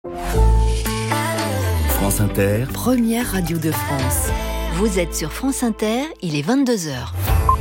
France Inter, première radio de France. Vous êtes sur France Inter, il est 22h.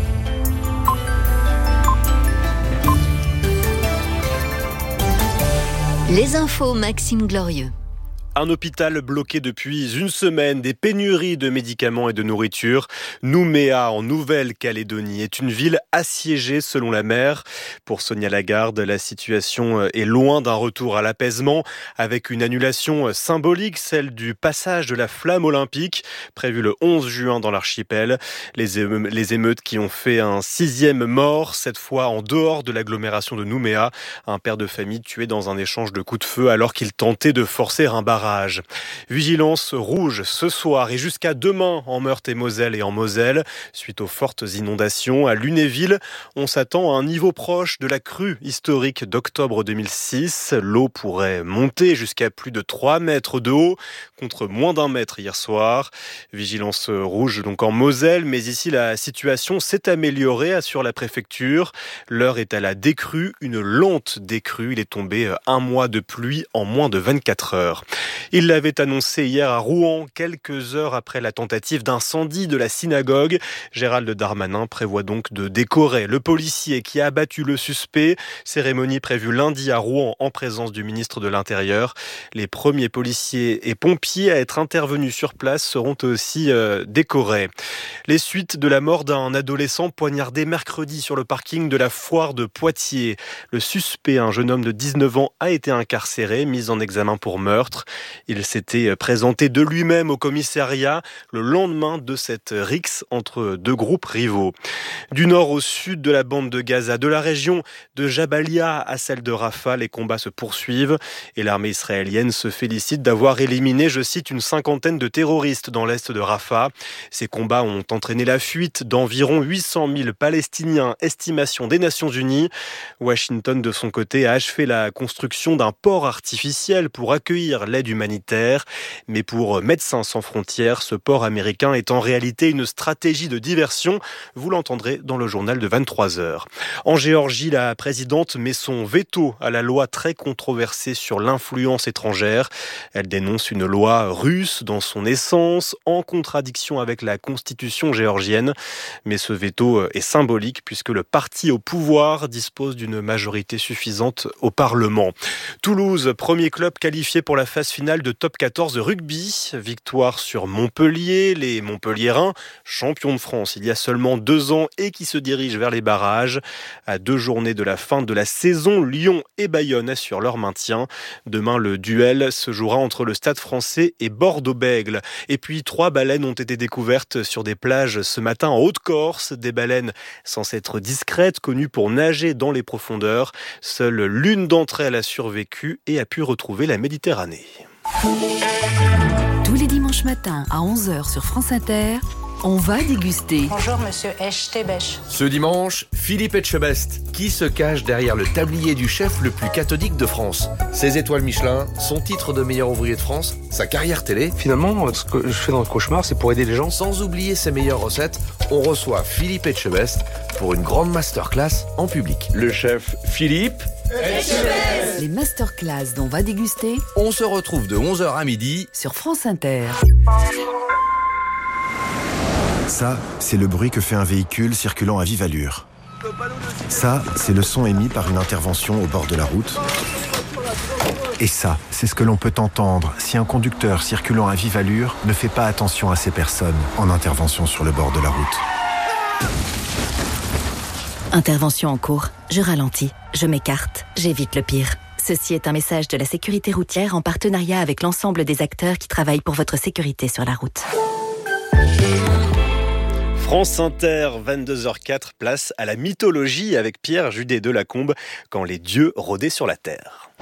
Les infos, Maxime Glorieux. Un hôpital bloqué depuis une semaine, des pénuries de médicaments et de nourriture. Nouméa, en Nouvelle-Calédonie, est une ville assiégée selon la maire. Pour Sonia Lagarde, la situation est loin d'un retour à l'apaisement, avec une annulation symbolique, celle du passage de la flamme olympique, prévue le 11 juin dans l'archipel. Les émeutes qui ont fait un 6e mort, cette fois en dehors de l'agglomération de Nouméa. Un père de famille tué dans un échange de coups de feu alors qu'il tentait de forcer un barrage. Vigilance rouge ce soir et jusqu'à demain en Meurthe-et-Moselle et en Moselle. Suite aux fortes inondations à Lunéville, on s'attend à un niveau proche de la crue historique d'octobre 2006. L'eau pourrait monter jusqu'à plus de 3 mètres de haut contre moins d'1 mètre hier soir. Vigilance rouge donc en Moselle, mais ici la situation s'est améliorée, assure la préfecture. L'heure est à la décrue, une lente décrue. Il est tombé 1 mois de pluie en moins de 24 heures. Il l'avait annoncé hier à Rouen, quelques heures après la tentative d'incendie de la synagogue. Gérald Darmanin prévoit donc de décorer le policier qui a abattu le suspect. Cérémonie prévue lundi à Rouen en présence du ministre de l'Intérieur. Les premiers policiers et pompiers à être intervenus sur place seront aussi décorés. Les suites de la mort d'un adolescent poignardé mercredi sur le parking de la foire de Poitiers. Le suspect, un jeune homme de 19 ans, a été incarcéré, mis en examen pour meurtre. Il s'était présenté de lui-même au commissariat le lendemain de cette rixe entre deux groupes rivaux. Du nord au sud de la bande de Gaza, de la région de Jabalia à celle de Rafah, les combats se poursuivent et l'armée israélienne se félicite d'avoir éliminé, je cite, une 50aine de terroristes dans l'est de Rafah. Ces combats ont entraîné la fuite d'environ 800 000 Palestiniens, estimation des Nations Unies. Washington, de son côté, a achevé la construction d'un port artificiel pour accueillir l'aide humanitaire. Mais pour Médecins sans frontières, ce port américain est en réalité une stratégie de diversion. Vous l'entendrez dans le journal de 23h. En Géorgie, la présidente met son veto à la loi très controversée sur l'influence étrangère. Elle dénonce une loi russe dans son essence, en contradiction avec la constitution géorgienne. Mais ce veto est symbolique puisque le parti au pouvoir dispose d'une majorité suffisante au Parlement. Toulouse, premier club qualifié pour la phase finale de top 14 de rugby. Victoire sur Montpellier, les Montpelliérains, champions de France il y a seulement 2 ans et qui se dirigent vers les barrages. À 2 journées de la fin de la saison, Lyon et Bayonne assurent leur maintien. Demain, le duel se jouera entre le Stade Français et Bordeaux-Bègles. Et puis 3 baleines ont été découvertes sur des plages ce matin en Haute-Corse. Des baleines censées être discrètes, connues pour nager dans les profondeurs. Seule l'une d'entre elles a survécu et a pu retrouver la Méditerranée. Tous les dimanches matins à 11h sur France Inter, on va déguster. Bonjour monsieur Echtebech. Ce dimanche, Philippe Etchebest, qui se cache derrière le tablier du chef le plus cathodique de France. Ses étoiles Michelin, son titre de meilleur ouvrier de France, sa carrière télé. Finalement, ce que je fais dans le cauchemar, c'est pour aider les gens. Sans oublier ses meilleures recettes, on reçoit Philippe Etchebest pour une grande masterclass en public. Le chef Philippe Les masterclass dont on va déguster On se retrouve de 11h à midi sur France Inter. Ça, c'est le bruit que fait un véhicule circulant à vive allure. Ça, c'est le son émis par une intervention au bord de la route. Et ça, c'est ce que l'on peut entendre si un conducteur circulant à vive allure ne fait pas attention à ces personnes en intervention sur le bord de la route. Intervention en cours. Je ralentis, je m'écarte, j'évite le pire. Ceci est un message de la sécurité routière en partenariat avec l'ensemble des acteurs qui travaillent pour votre sécurité sur la route. France Inter, 22h04, place à la mythologie avec Pierre Judet de Lacombe, quand les dieux rôdaient sur la terre.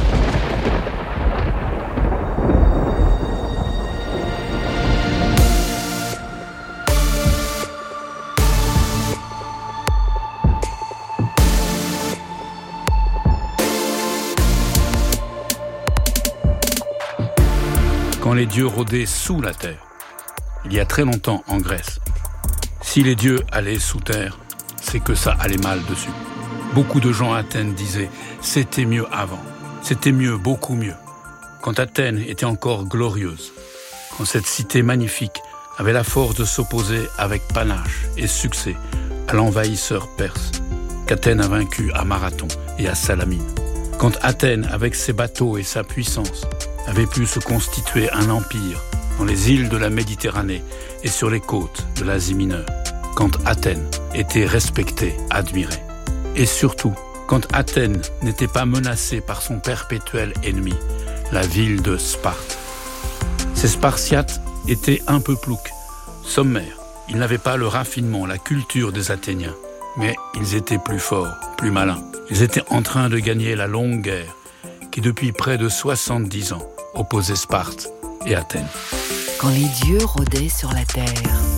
Quand les dieux rôdaient sous la terre, il y a très longtemps en Grèce. Si les dieux allaient sous terre, c'est que ça allait mal dessus. Beaucoup de gens à Athènes disaient « c'était mieux avant, c'était mieux, beaucoup mieux ». quand Athènes était encore glorieuse, quand cette cité magnifique avait la force de s'opposer avec panache et succès à l'envahisseur perse, qu'Athènes a vaincu à Marathon et à Salamine. Quand Athènes, avec ses bateaux et sa puissance, avait pu se constituer un empire dans les îles de la Méditerranée et sur les côtes de l'Asie mineure. Quand Athènes était respectée, admirée. Et surtout, quand Athènes n'était pas menacée par son perpétuel ennemi, la ville de Sparte. Ces Spartiates étaient un peu ploucs, sommaires. Ils n'avaient pas le raffinement, la culture des Athéniens. Mais ils étaient plus forts, plus malins. Ils étaient en train de gagner la longue guerre qui, depuis près de 70 ans, opposait Sparte et Athènes. Quand les dieux rôdaient sur la terre.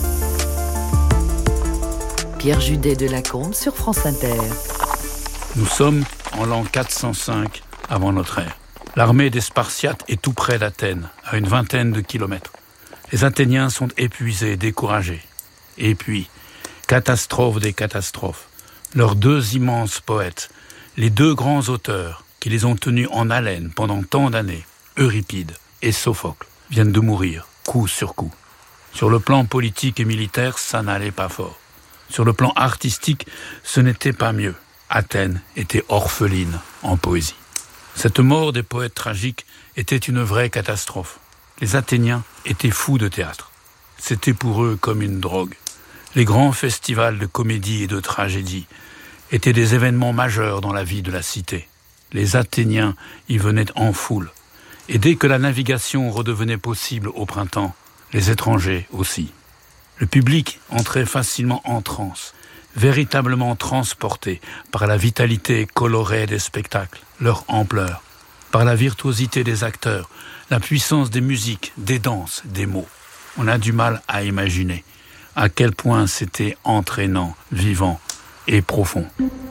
Pierre Judet de Lacombe sur France Inter. Nous sommes en l'an 405 avant notre ère. L'armée des Spartiates est tout près d'Athènes, à une vingtaine de kilomètres. Les Athéniens sont épuisés, découragés. Et puis, catastrophe des catastrophes. Leurs deux immenses poètes, les deux grands auteurs qui les ont tenus en haleine pendant tant d'années, Euripide et Sophocle, viennent de mourir, coup sur coup. Sur le plan politique et militaire, ça n'allait pas fort. Sur le plan artistique, ce n'était pas mieux. Athènes était orpheline en poésie. Cette mort des poètes tragiques était une vraie catastrophe. Les Athéniens étaient fous de théâtre. C'était pour eux comme une drogue. Les grands festivals de comédie et de tragédie étaient des événements majeurs dans la vie de la cité. Les Athéniens y venaient en foule. Et dès que la navigation redevenait possible au printemps, les étrangers aussi. Le public entrait facilement en transe, véritablement transporté par la vitalité colorée des spectacles, leur ampleur, par la virtuosité des acteurs, la puissance des musiques, des danses, des mots. On a du mal à imaginer à quel point c'était entraînant, vivant et profond.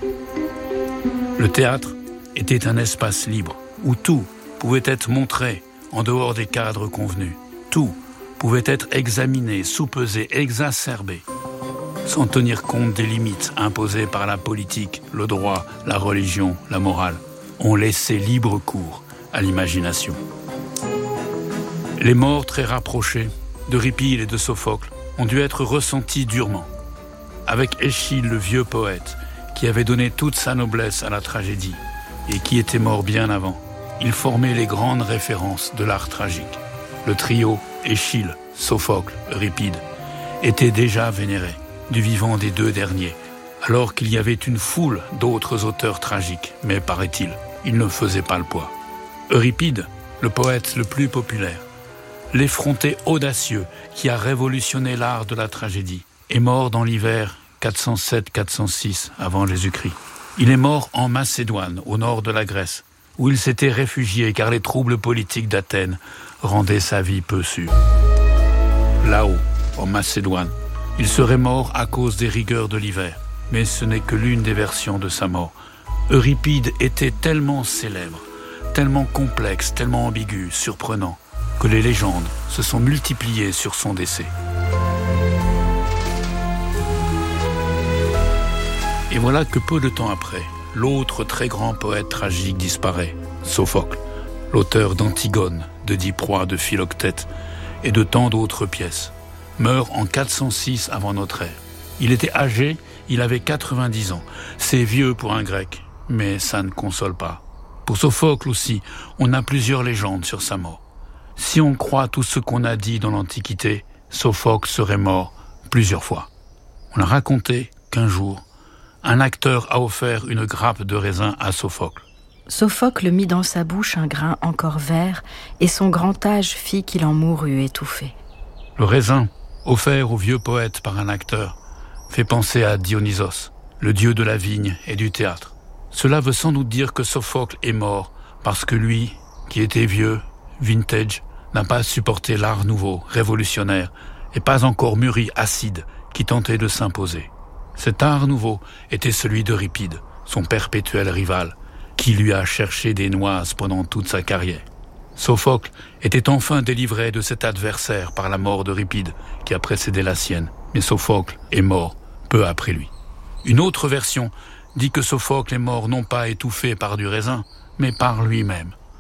Le théâtre était un espace libre où tout pouvait être montré en dehors des cadres convenus. Tout pouvait être examiné, soupesé, exacerbé, sans tenir compte des limites imposées par la politique, le droit, la religion, la morale. On laissait libre cours à l'imagination. Les morts très rapprochés d'Euripide et de Sophocle ont dû être ressentis durement. Avec Échille, le vieux poète, qui avait donné toute sa noblesse à la tragédie et qui était mort bien avant, il formait les grandes références de l'art tragique. Le trio Échille, Sophocle, Euripide était déjà vénéré du vivant des deux derniers, alors qu'il y avait une foule d'autres auteurs tragiques, mais paraît-il, ils ne faisaient pas le poids. Euripide, le poète le plus populaire, l'effronté audacieux qui a révolutionné l'art de la tragédie, est mort dans l'hiver 407-406 avant Jésus-Christ. Il est mort en Macédoine, au nord de la Grèce, où il s'était réfugié car les troubles politiques d'Athènes rendaient sa vie peu sûre. Là-haut, en Macédoine, il serait mort à cause des rigueurs de l'hiver, mais ce n'est que l'une des versions de sa mort. Euripide était tellement célèbre, tellement complexe, tellement ambigu, surprenant, que les légendes se sont multipliées sur son décès. Et voilà que peu de temps après, l'autre très grand poète tragique disparaît, Sophocle, l'auteur d'Antigone, de Diproie, de Philoctète et de tant d'autres pièces, meurt en 406 avant notre ère. Il était âgé, il avait 90 ans. C'est vieux pour un grec, mais ça ne console pas. Pour Sophocle aussi, on a plusieurs légendes sur sa mort. Si on croit tout ce qu'on a dit dans l'Antiquité, Sophocle serait mort plusieurs fois. On a raconté qu'un jour, un acteur a offert une grappe de raisin à Sophocle. Sophocle mit dans sa bouche un grain encore vert, et son grand âge fit qu'il en mourut étouffé. Le raisin, offert au vieux poète par un acteur, fait penser à Dionysos, le dieu de la vigne et du théâtre. Cela veut sans doute dire que Sophocle est mort parce que lui, qui était vieux, vintage, n'a pas supporté l'art nouveau, révolutionnaire, et pas encore mûri, acide, qui tentait de s'imposer. Cet art nouveau était celui d'Euripide, son perpétuel rival, qui lui a cherché des noises pendant toute sa carrière. Sophocle était enfin délivré de cet adversaire par la mort d'Euripide, qui a précédé la sienne, mais Sophocle est mort peu après lui. Une autre version dit que Sophocle est mort non pas étouffé par du raisin, mais par lui-même,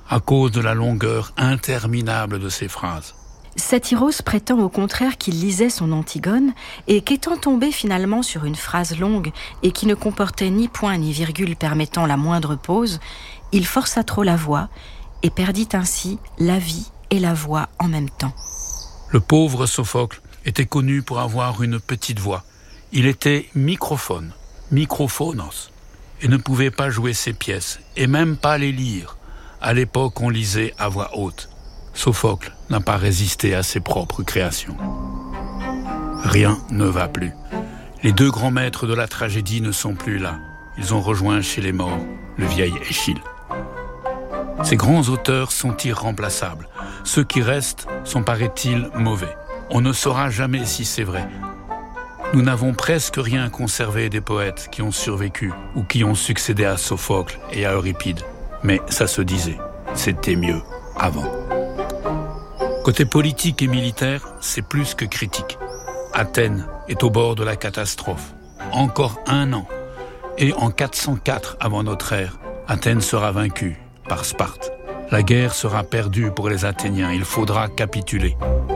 à cause de la longueur interminable de ses phrases. Satyros prétend au contraire qu'il lisait son Antigone et qu'étant tombé finalement sur une phrase longue et qui ne comportait ni point ni virgule permettant la moindre pause, il força trop la voix et perdit ainsi la vie et la voix en même temps. Le pauvre Sophocle était connu pour avoir une petite voix. Il était microphone, microphonos, et ne pouvait pas jouer ses pièces, et même pas les lire. À l'époque, on lisait à voix haute. Sophocle n'a pas résisté à ses propres créations. Rien ne va plus. Les deux grands maîtres de la tragédie ne sont plus là. Ils ont rejoint chez les morts le vieil Échille. Ces grands auteurs sont irremplaçables. Ceux qui restent sont, paraît-il, mauvais. On ne saura jamais si c'est vrai. Nous n'avons presque rien conservé des poètes qui ont survécu ou qui ont succédé à Sophocle et à Euripide. Mais ça se disait, c'était mieux avant. Côté politique et militaire, c'est plus que critique. Athènes est au bord de la catastrophe. Encore 1 an. Et en 404 avant notre ère, Athènes sera vaincue par Sparte. La guerre sera perdue pour les Athéniens. Il faudra capituler.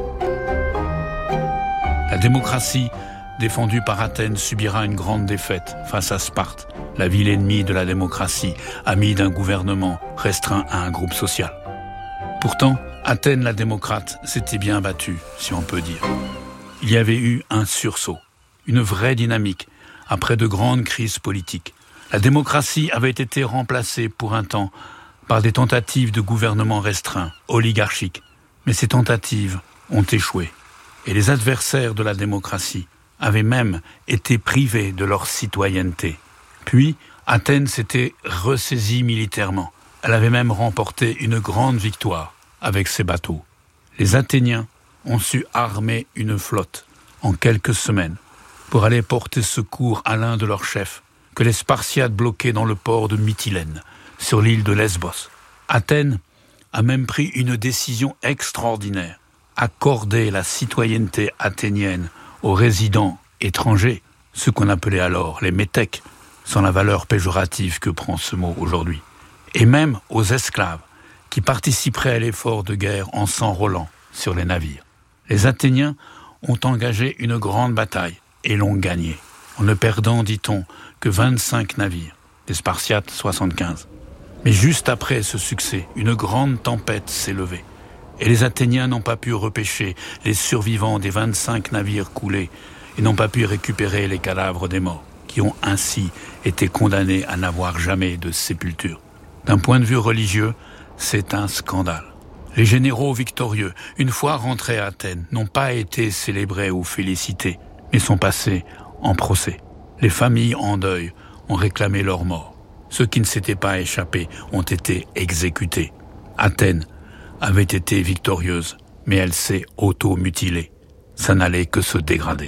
La démocratie, défendue par Athènes, subira une grande défaite face à Sparte, la ville ennemie de la démocratie, amie d'un gouvernement restreint à un groupe social. Pourtant, Athènes la démocrate s'était bien battue, si on peut dire. Il y avait eu un sursaut, une vraie dynamique, après de grandes crises politiques. La démocratie avait été remplacée pour un temps par des tentatives de gouvernement restreint, oligarchique. Mais ces tentatives ont échoué. Et les adversaires de la démocratie avaient même été privés de leur citoyenneté. Puis, Athènes s'était ressaisie militairement. Elle avait même remporté une grande victoire avec ses bateaux. Les Athéniens ont su armer une flotte en quelques semaines pour aller porter secours à l'un de leurs chefs que les Spartiates bloquaient dans le port de Mytilène, sur l'île de Lesbos. Athènes a même pris une décision extraordinaire, accorder la citoyenneté athénienne aux résidents étrangers, ceux qu'on appelait alors les métèques, sans la valeur péjorative que prend ce mot aujourd'hui, et même aux esclaves, qui participeraient à l'effort de guerre en s'enrôlant sur les navires. Les Athéniens ont engagé une grande bataille et l'ont gagnée, en ne perdant, dit-on, que 25 navires, des Spartiates 75. Mais juste après ce succès, une grande tempête s'est levée, et les Athéniens n'ont pas pu repêcher les survivants des 25 navires coulés et n'ont pas pu récupérer les cadavres des morts, qui ont ainsi été condamnés à n'avoir jamais de sépulture. D'un point de vue religieux, c'est un scandale. Les généraux victorieux, une fois rentrés à Athènes, n'ont pas été célébrés ou félicités, mais sont passés en procès. Les familles en deuil ont réclamé leur mort. Ceux qui ne s'étaient pas échappés ont été exécutés. Athènes avait été victorieuse, mais elle s'est auto-mutilée. Ça n'allait que se dégrader.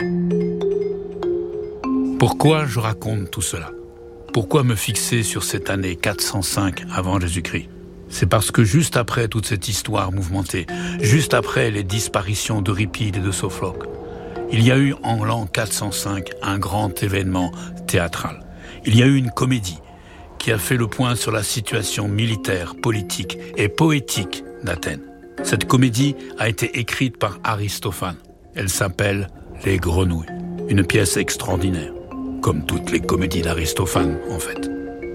Pourquoi je raconte tout cela ? Pourquoi me fixer sur cette année 405 avant Jésus-Christ ? C'est parce que juste après toute cette histoire mouvementée, juste après les disparitions d'Euripide et de Sophocle, il y a eu en l'an 405 un grand événement théâtral. Il y a eu une comédie qui a fait le point sur la situation militaire, politique et poétique d'Athènes. Cette comédie a été écrite par Aristophane. Elle s'appelle « Les Grenouilles », une pièce extraordinaire, comme toutes les comédies d'Aristophane en fait.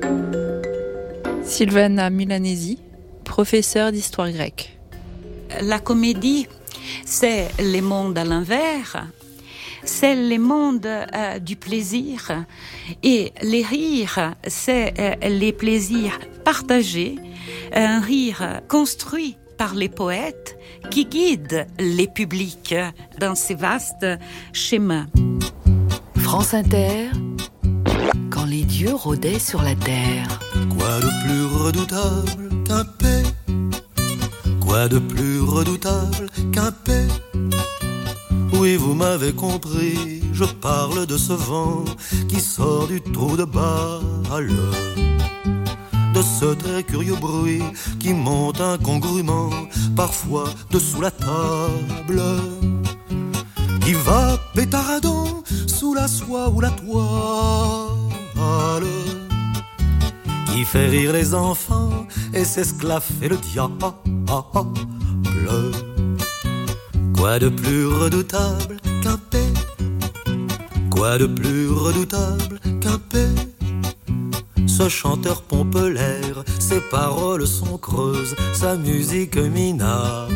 Sylvana Milanesi, professeure d'histoire grecque. La comédie, c'est le monde à l'envers, c'est le monde du plaisir. Et les rires, c'est les plaisirs partagés, un rire construit par les poètes qui guident les publics dans ces vastes schémas. France Inter, quand les dieux rôdaient sur la terre. Quoi de plus redoutable qu'un paix? Quoi de plus redoutable qu'un paix? Oui, vous m'avez compris, je parle de ce vent qui sort du trou de balle, de ce très curieux bruit qui monte incongrument, parfois dessous la table, qui va pétaradant sous la soie ou la toile, qui fait rire les enfants et s'esclaffer le diable. Quoi de plus redoutable qu'un P? Quoi de plus redoutable qu'un P? Ce chanteur pompe l'air, ses paroles sont creuses, sa musique minable.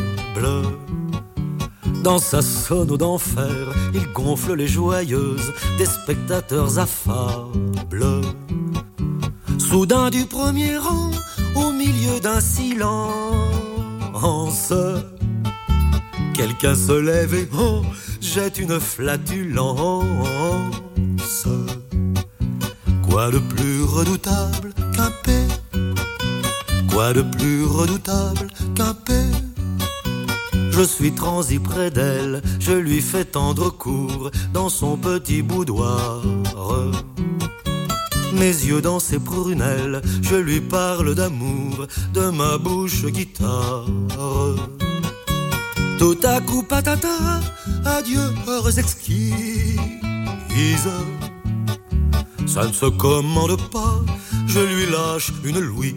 Dans sa sono d'enfer, il gonfle les joyeuses des spectateurs affables. Soudain du premier rang, au milieu d'un silence, quelqu'un se lève et jette une flatulence. Quoi de plus redoutable qu'un P? Quoi de plus redoutable qu'un P? Je suis transi près d'elle, je lui fais tendre court dans son petit boudoir. Mes yeux dans ses prunelles, je lui parle d'amour, de ma bouche guitare. Tout à coup, patata, adieu, heures exquises. Ça ne se commande pas, je lui lâche une Louise.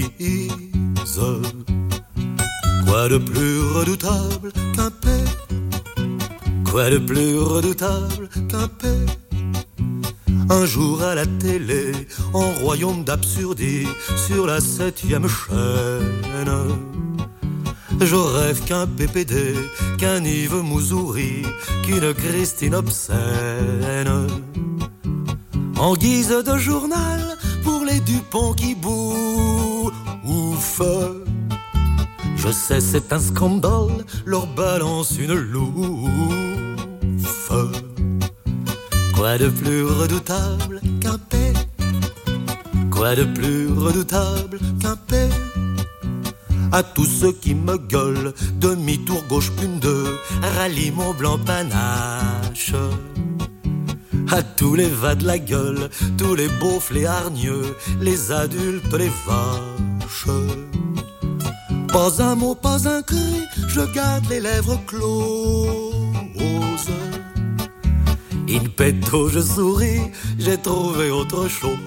Quoi de plus redoutable qu'un P? Quoi de plus redoutable qu'un P? Un jour à la télé, en royaume d'absurdité, sur la 7e chaîne, je rêve qu'un PPD, qu'un Yves Mouzouri, qu'une Christine obscène. En guise de journal, pour les Dupont qui bouffent. Je sais, c'est un scandale, leur balance une louffe. Quoi de plus redoutable qu'un P? Quoi de plus redoutable qu'un P? À tous ceux qui me gueulent, demi-tour gauche, 1-2, rallie mon blanc panache. À tous les vas de la gueule, tous les beaufs, les hargneux, les adultes, les vaches. Pas un mot, pas un cri, je garde les lèvres closes. In petto, je souris, j'ai trouvé autre chose.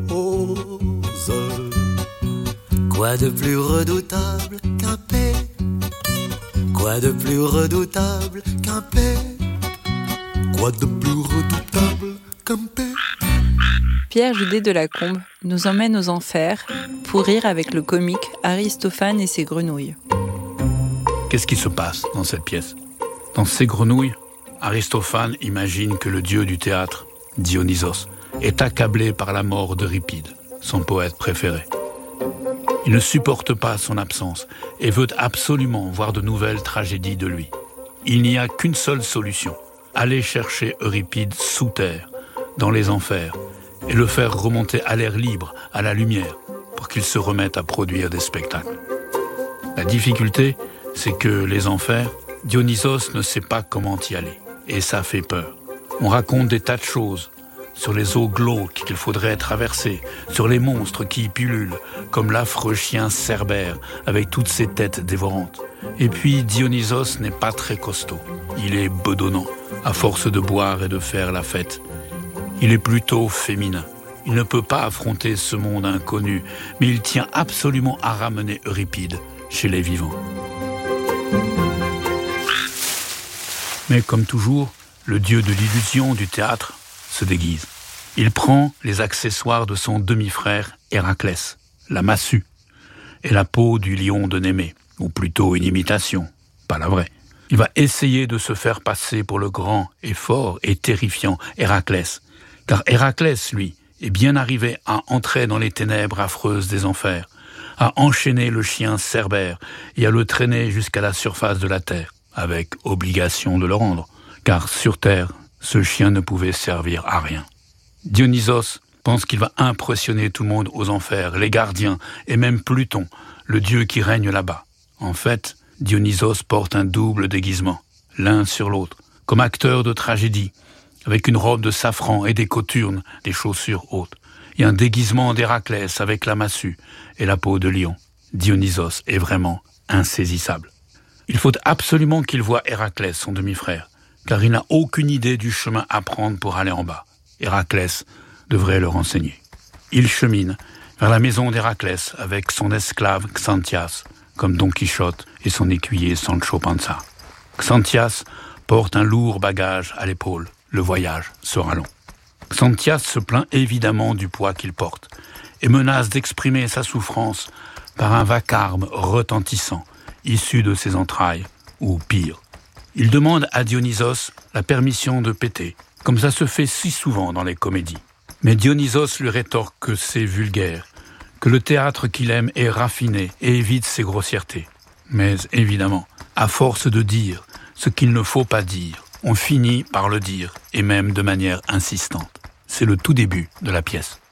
Quoi de plus redoutable qu'un P? Quoi de plus redoutable qu'un P? Quoi de plus redoutable qu'un P? Pierre Judet de Lacombe nous emmène aux enfers pour rire avec le comique Aristophane et ses grenouilles. Qu'est-ce qui se passe dans cette pièce? Dans ces grenouilles, Aristophane imagine que le dieu du théâtre, Dionysos, est accablé par la mort d'Euripide, son poète préféré. Il ne supporte pas son absence et veut absolument voir de nouvelles tragédies de lui. Il n'y a qu'une seule solution, aller chercher Euripide sous terre, dans les enfers, et le faire remonter à l'air libre, à la lumière, pour qu'il se remette à produire des spectacles. La difficulté, c'est que les enfers, Dionysos ne sait pas comment y aller, et ça fait peur. On raconte des tas de choses, sur les eaux glauques qu'il faudrait traverser, sur les monstres qui y pullulent, comme l'affreux chien Cerbère, avec toutes ses têtes dévorantes. Et puis Dionysos n'est pas très costaud, il est bedonnant, à force de boire et de faire la fête. Il est plutôt féminin. Il ne peut pas affronter ce monde inconnu, mais il tient absolument à ramener Euripide chez les vivants. Mais comme toujours, le dieu de l'illusion du théâtre se déguise. Il prend les accessoires de son demi-frère Héraclès, la massue, et la peau du lion de Némée, ou plutôt une imitation, pas la vraie. Il va essayer de se faire passer pour le grand et fort et terrifiant Héraclès, car Héraclès, lui, est bien arrivé à entrer dans les ténèbres affreuses des enfers, à enchaîner le chien Cerbère et à le traîner jusqu'à la surface de la terre, avec obligation de le rendre, car sur terre, ce chien ne pouvait servir à rien. Dionysos pense qu'il va impressionner tout le monde aux enfers, les gardiens et même Pluton, le dieu qui règne là-bas. En fait, Dionysos porte un double déguisement, l'un sur l'autre, comme acteur de tragédie, avec une robe de safran et des cothurnes, des chaussures hautes, et un déguisement d'Héraclès avec la massue et la peau de lion. Dionysos est vraiment insaisissable. Il faut absolument qu'il voie Héraclès, son demi-frère, car il n'a aucune idée du chemin à prendre pour aller en bas. Héraclès devrait le renseigner. Il chemine vers la maison d'Héraclès avec son esclave Xanthias, comme Don Quichotte et son écuyer Sancho Panza. Xanthias porte un lourd bagage à l'épaule. Le voyage sera long. Xanthias se plaint évidemment du poids qu'il porte et menace d'exprimer sa souffrance par un vacarme retentissant, issu de ses entrailles, ou pire. Il demande à Dionysos la permission de péter, comme ça se fait si souvent dans les comédies. Mais Dionysos lui rétorque que c'est vulgaire, que le théâtre qu'il aime est raffiné et évite ses grossièretés. Mais évidemment, à force de dire ce qu'il ne faut pas dire, on finit par le dire, et même de manière insistante. C'est le tout début de la pièce.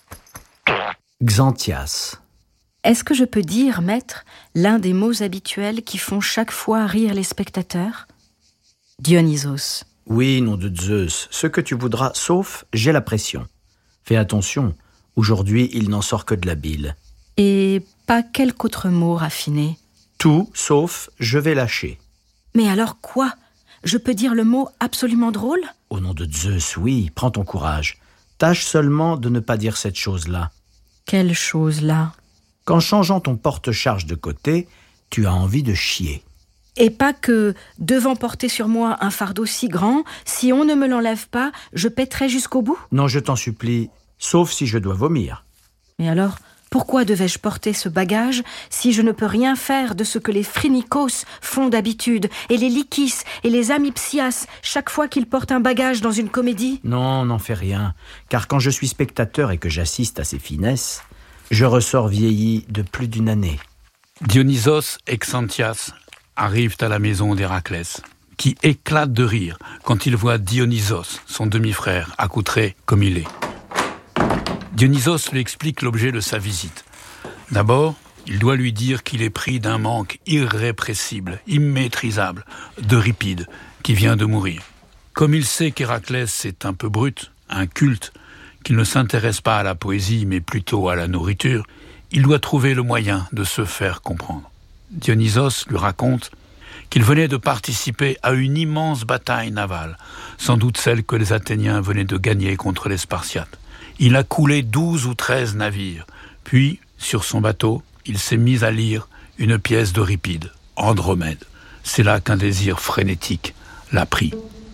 Xanthias. Est-ce que je peux dire, maître, l'un des mots habituels qui font chaque fois rire les spectateurs ? Dionysos. Oui, nom de Zeus, ce que tu voudras, sauf j'ai la pression. Fais attention, aujourd'hui il n'en sort que de la bile. Et pas quelque autre mot raffiné ? Tout, sauf je vais lâcher. Mais alors quoi ? Je peux dire le mot absolument drôle ? Au nom de Zeus, oui, prends ton courage. Tâche seulement de ne pas dire cette chose-là. Quelle chose-là ? Qu'en changeant ton porte-charge de côté, tu as envie de chier. Et pas que, devant porter sur moi un fardeau si grand, si on ne me l'enlève pas, je pèterai jusqu'au bout ? Non, je t'en supplie, sauf si je dois vomir. Mais alors, pourquoi devais-je porter ce bagage si je ne peux rien faire de ce que les phrynikos font d'habitude, et les lykis et les amypsias, chaque fois qu'ils portent un bagage dans une comédie ? Non, n'en fais rien, car quand je suis spectateur et que j'assiste à ces finesses, je ressors vieilli de plus d'une année. Dionysos et Xanthias arrivent à la maison d'Héraclès, qui éclate de rire quand il voit Dionysos, son demi-frère, accoutré comme il est. Dionysos lui explique l'objet de sa visite. D'abord, il doit lui dire qu'il est pris d'un manque irrépressible, immaîtrisable, d'Euripide, qui vient de mourir. Comme il sait qu'Héraclès est un peu brut, un culte, qu'il ne s'intéresse pas à la poésie, mais plutôt à la nourriture, il doit trouver le moyen de se faire comprendre. Dionysos lui raconte qu'il venait de participer à une immense bataille navale, sans doute celle que les Athéniens venaient de gagner contre les Spartiates. Il a coulé 12 ou 13 navires, puis, sur son bateau, il s'est mis à lire une pièce d'Euripide, Andromède. C'est là qu'un désir frénétique l'a pris.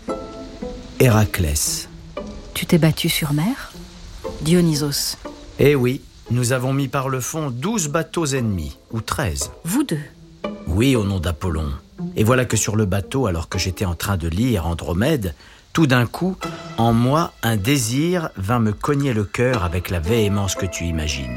Héraclès. Tu t'es battu sur mer ? Dionysos. Eh oui, nous avons mis par le fond 12 bateaux ennemis, ou 13. Vous deux ? Oui, au nom d'Apollon. Et voilà que sur le bateau, alors que j'étais en train de lire Andromède, tout d'un coup, en moi, un désir vint me cogner le cœur avec la véhémence que tu imagines.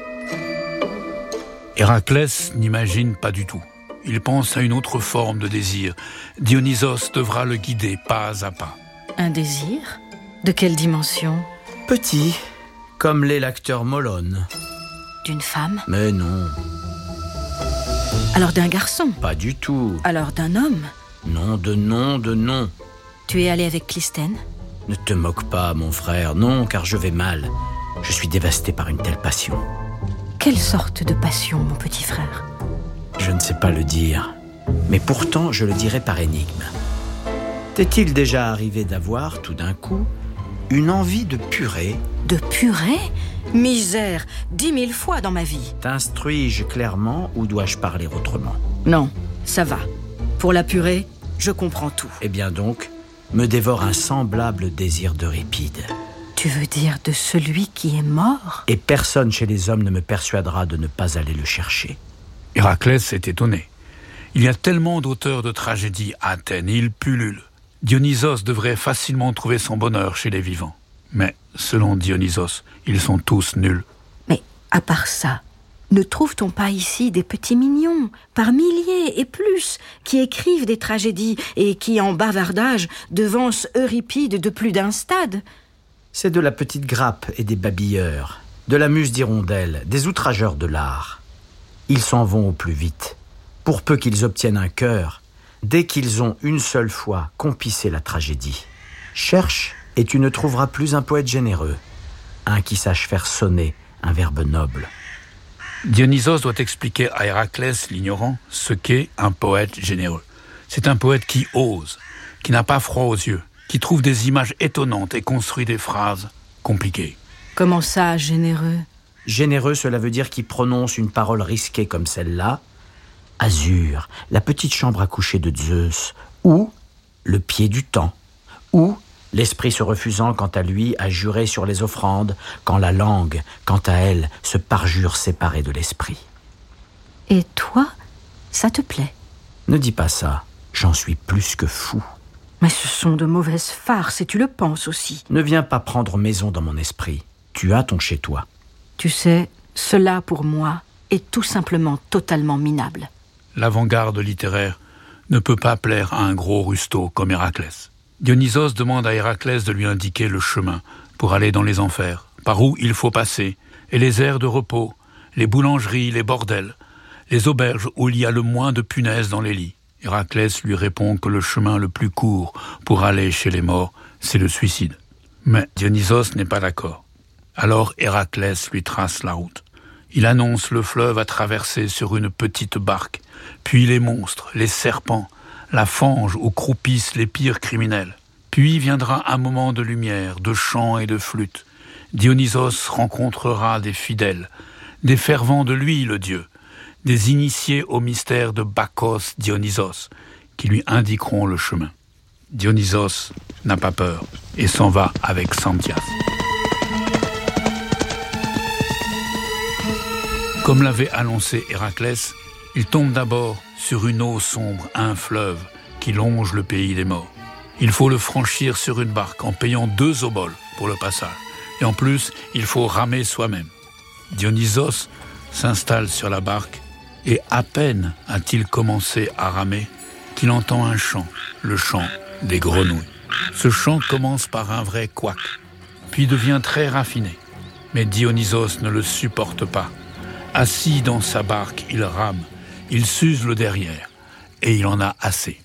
Héraclès n'imagine pas du tout. Il pense à une autre forme de désir. Dionysos devra le guider pas à pas. Un désir ? De quelle dimension ? Petit, comme l'est l'acteur Molone. D'une femme ? Mais non. Alors d'un garçon ? Pas du tout. Alors d'un homme ? Non, de non. Tu es allé avec Clystène ? Ne te moque pas, mon frère. Non, car je vais mal. Je suis dévasté par une telle passion. Quelle sorte de passion, mon petit frère ? Je ne sais pas le dire, mais pourtant je le dirai par énigme. T'est-il déjà arrivé d'avoir, tout d'un coup, une envie de purée ? De purée ? Misère, 10 000 fois dans ma vie. T'instruis-je clairement ou dois-je parler autrement ? Non, ça va. Pour la purée, je comprends tout. Eh bien donc, me dévore un semblable désir d'Euripide. Tu veux dire de celui qui est mort ? Et personne chez les hommes ne me persuadera de ne pas aller le chercher. Héraclès est étonné. Il y a tellement d'auteurs de tragédies à Athènes, ils pullulent. Dionysos devrait facilement trouver son bonheur chez les vivants. Mais, selon Dionysos, ils sont tous nuls. Mais, à part ça, ne trouve-t-on pas ici des petits mignons, par milliers et plus, qui écrivent des tragédies et qui, en bavardage, devancent Euripide de plus d'un stade ? C'est de la petite grappe et des babilleurs, de la muse d'hirondelle, des outrageurs de l'art. Ils s'en vont au plus vite. Pour peu qu'ils obtiennent un cœur, dès qu'ils ont une seule fois compissé la tragédie. Cherche et tu ne trouveras plus un poète généreux, un qui sache faire sonner un verbe noble. Dionysos doit expliquer à Héraclès, l'ignorant, ce qu'est un poète généreux. C'est un poète qui ose, qui n'a pas froid aux yeux, qui trouve des images étonnantes et construit des phrases compliquées. Comment ça, généreux ? Généreux, cela veut dire qui prononce une parole risquée comme celle-là. Azur, la petite chambre à coucher de Zeus, ou le pied du temps, ou l'esprit se refusant quant à lui à jurer sur les offrandes, quand la langue, quant à elle, se parjure séparée de l'esprit. Et toi, ça te plaît? Ne dis pas ça, j'en suis plus que fou. Mais ce sont de mauvaises farces et tu le penses aussi. Ne viens pas prendre maison dans mon esprit. Tu as ton chez-toi. Tu sais, cela pour moi est tout simplement totalement minable. L'avant-garde littéraire ne peut pas plaire à un gros rustaud comme Héraclès. Dionysos demande à Héraclès de lui indiquer le chemin pour aller dans les enfers, par où il faut passer, et les aires de repos, les boulangeries, les bordels, les auberges où il y a le moins de punaises dans les lits. Héraclès lui répond que le chemin le plus court pour aller chez les morts, c'est le suicide. Mais Dionysos n'est pas d'accord. Alors Héraclès lui trace la route. Il annonce le fleuve à traverser sur une petite barque, puis les monstres, les serpents, la fange où croupissent les pires criminels. Puis viendra un moment de lumière, de chant et de flûte. Dionysos rencontrera des fidèles, des fervents de lui, le dieu, des initiés au mystère de Bacchos Dionysos, qui lui indiqueront le chemin. Dionysos n'a pas peur et s'en va avec Xanthias. Comme l'avait annoncé Héraclès, il tombe d'abord sur une eau sombre, un fleuve qui longe le pays des morts. Il faut le franchir sur une barque en payant 2 oboles pour le passage. Et en plus, il faut ramer soi-même. Dionysos s'installe sur la barque et à peine a-t-il commencé à ramer qu'il entend un chant, le chant des grenouilles. Ce chant commence par un vrai couac, puis devient très raffiné. Mais Dionysos ne le supporte pas. Assis dans sa barque, il rame, il s'use le derrière, et il en a assez.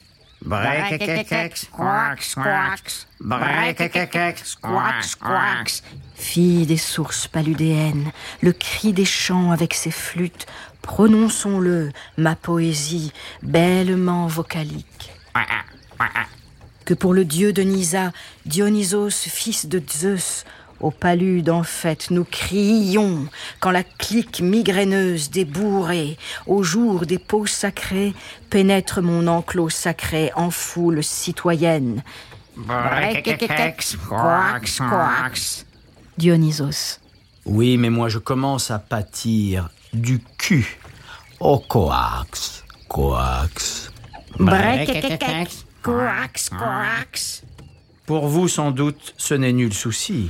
Fille des sources paludéennes, le cri des champs avec ses flûtes, prononçons-le, ma poésie, bellement vocalique. Que pour le dieu de Nysa, Dionysos, fils de Zeus, au palude en fête nous crions, quand la clique migraineuse des bourrées, au jour des peaux sacrées, pénètre mon enclos sacré en foule citoyenne. Dionysos. Oui, mais moi je commence à pâtir du cul. Oh, coax, coax. Pour vous, sans doute, ce n'est nul souci.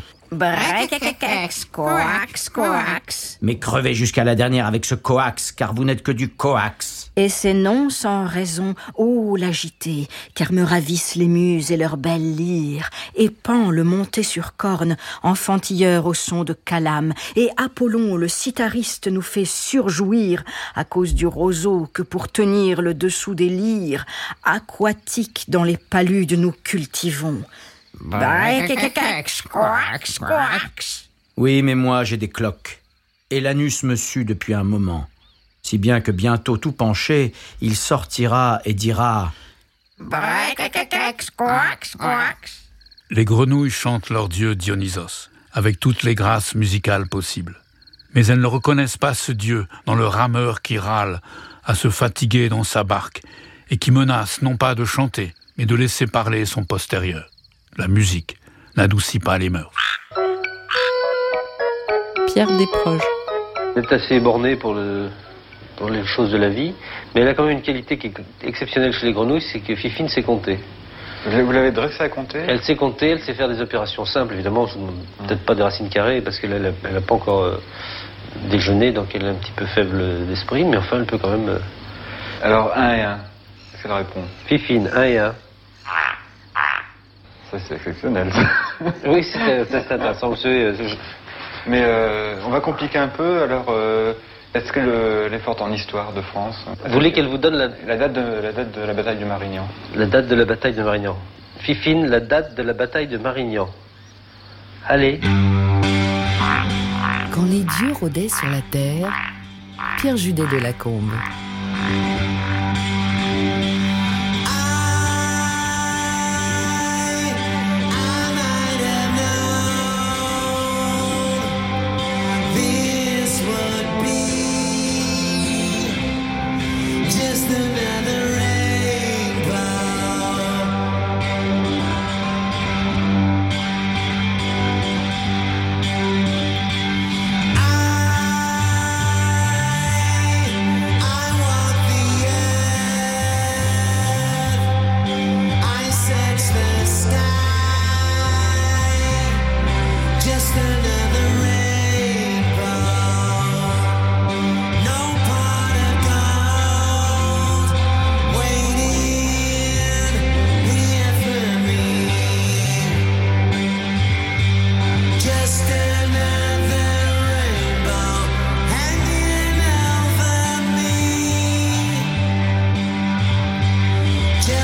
Mais crevez jusqu'à la dernière avec ce coax, car vous n'êtes que du coax. Et c'est non sans raison, ô l'agité, car me ravissent les muses et leurs belles lyres, et Pan le monté sur corne, enfantilleur au son de calame, et Apollon le cithariste nous fait surjouir à cause du roseau que pour tenir le dessous des lyres, aquatiques dans les paludes nous cultivons. Oui, mais moi j'ai des cloques. Et l'anus me sue depuis un moment. Si bien que bientôt tout penché, il sortira et dira Les grenouilles chantent leur dieu Dionysos, avec toutes les grâces musicales possibles. Mais elles ne reconnaissent pas ce dieu dans le rameur qui râle, à se fatiguer dans sa barque, et qui menace non pas de chanter, mais de laisser parler son postérieur. La musique n'adoucit pas les mœurs. Pierre Desproges. Elle est assez bornée pour les choses de la vie, mais elle a quand même une qualité qui est exceptionnelle chez les grenouilles, c'est que Fifine sait compter. Vous l'avez dressée à compter? Elle sait compter, elle sait faire des opérations simples, évidemment, peut-être pas des racines carrées, parce qu'elle n'a pas encore déjeuné, donc elle est un petit peu faible d'esprit, mais enfin elle peut quand même... Alors 1 et 1, qu'est-ce qu'elle répond? Fifine, 1 et 1. Ça c'est exceptionnel. Oui, c'est intéressant. Mais on va compliquer un peu, alors est-ce qu'elle est forte en histoire de France? Vous voulez qu'elle vous donne la date de la bataille de Marignan? La date de la bataille de Marignan. Fifine, la date de la bataille de Marignan. Allez. Quand les dieux rôdaient sur la terre, Pierre Judet de Lacombe.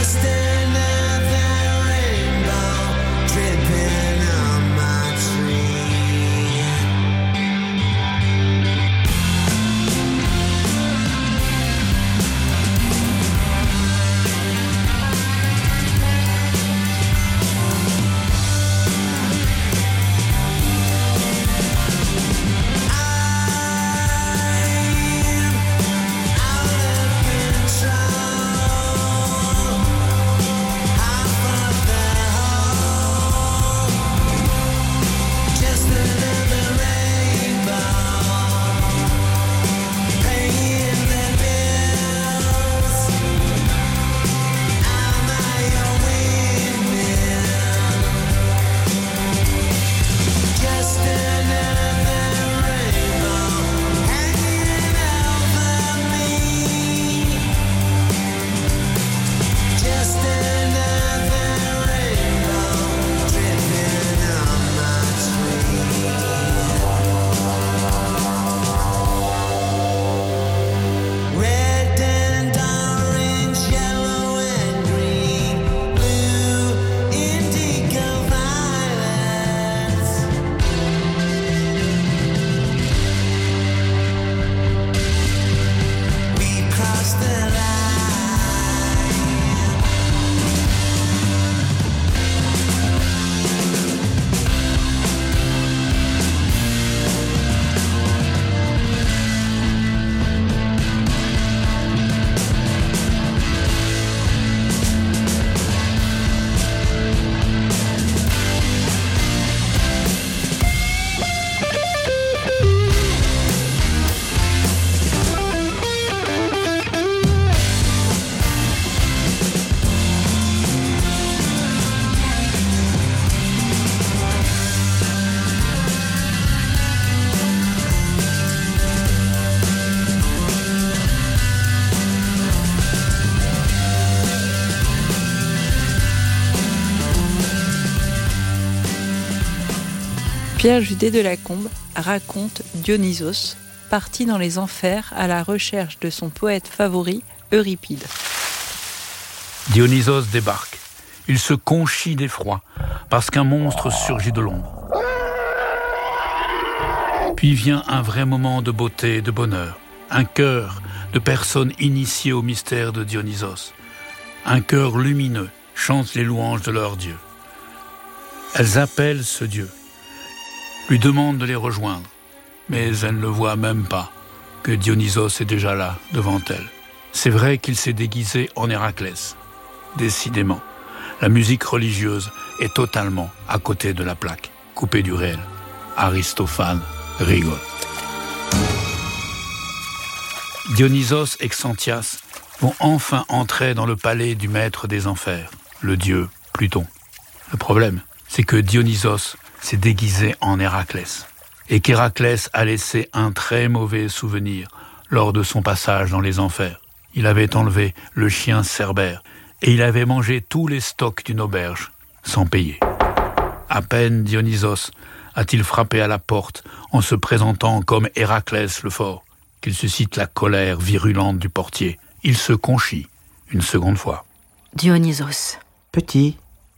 Pierre Judet de Lacombe raconte Dionysos, parti dans les enfers à la recherche de son poète favori, Euripide. Dionysos débarque. Il se conchit d'effroi parce qu'un monstre surgit de l'ombre. Puis vient un vrai moment de beauté et de bonheur. Un chœur de personnes initiées au mystère de Dionysos. Un chœur lumineux chante les louanges de leur Dieu. Elles appellent ce Dieu, lui demandent de les rejoindre, mais elles ne le voient même pas, que Dionysos est déjà là, devant elles. C'est vrai qu'il s'est déguisé en Héraclès. Décidément, la musique religieuse est totalement à côté de la plaque, coupée du réel. Aristophane rigole. Dionysos et Xanthias vont enfin entrer dans le palais du maître des enfers, le dieu Pluton. Le problème, c'est que Dionysos s'est déguisé en Héraclès, et qu'Héraclès a laissé un très mauvais souvenir lors de son passage dans les enfers. Il avait enlevé le chien Cerbère, et il avait mangé tous les stocks d'une auberge, sans payer. À peine Dionysos a-t-il frappé à la porte en se présentant comme Héraclès le fort, qu'il suscite la colère virulente du portier. Il se conchit une seconde fois. Dionysos. Petit,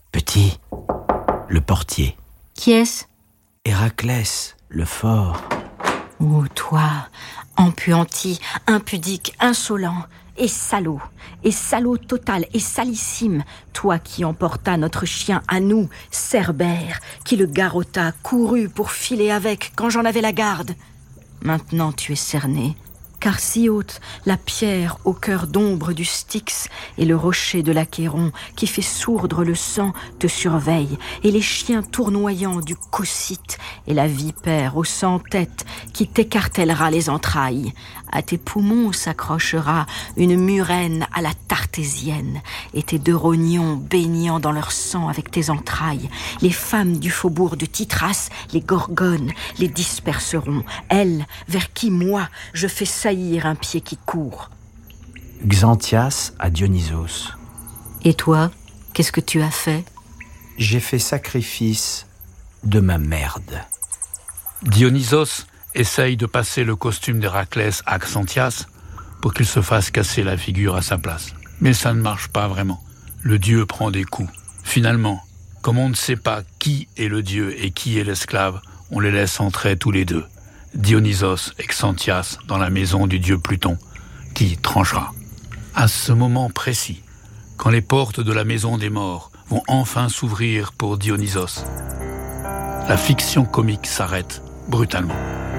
le portier. Qui est-ce? Héraclès, le fort. Oh, toi, empuanti, impudique, insolent, et salaud total, et salissime, toi qui emporta notre chien à nous, Cerbère, qui le garrotta, courut pour filer avec quand j'en avais la garde. Maintenant tu es cerné, car si haute la pierre au cœur d'ombre du Styx et le rocher de l'Achéron qui fait sourdre le sang te surveille, et les chiens tournoyants du Cocyte et la vipère aux 100 têtes qui t'écartèlera les entrailles. À tes poumons s'accrochera une murène à la tartésienne, et tes 2 rognons baignant dans leur sang avec tes entrailles. Les femmes du faubourg de Tithras, les gorgones, les disperseront, elles, vers qui, moi, je fais saillir un pied qui court. Xanthias à Dionysos. Et toi, qu'est-ce que tu as fait? J'ai fait sacrifice de ma merde. Dionysos essaye de passer le costume d'Héraclès à Xanthias pour qu'il se fasse casser la figure à sa place. Mais ça ne marche pas vraiment. Le dieu prend des coups. Finalement, comme on ne sait pas qui est le dieu et qui est l'esclave, on les laisse entrer tous les deux. Dionysos et Xanthias dans la maison du dieu Pluton, qui tranchera. À ce moment précis, quand les portes de la maison des morts vont enfin s'ouvrir pour Dionysos, la fiction comique s'arrête brutalement.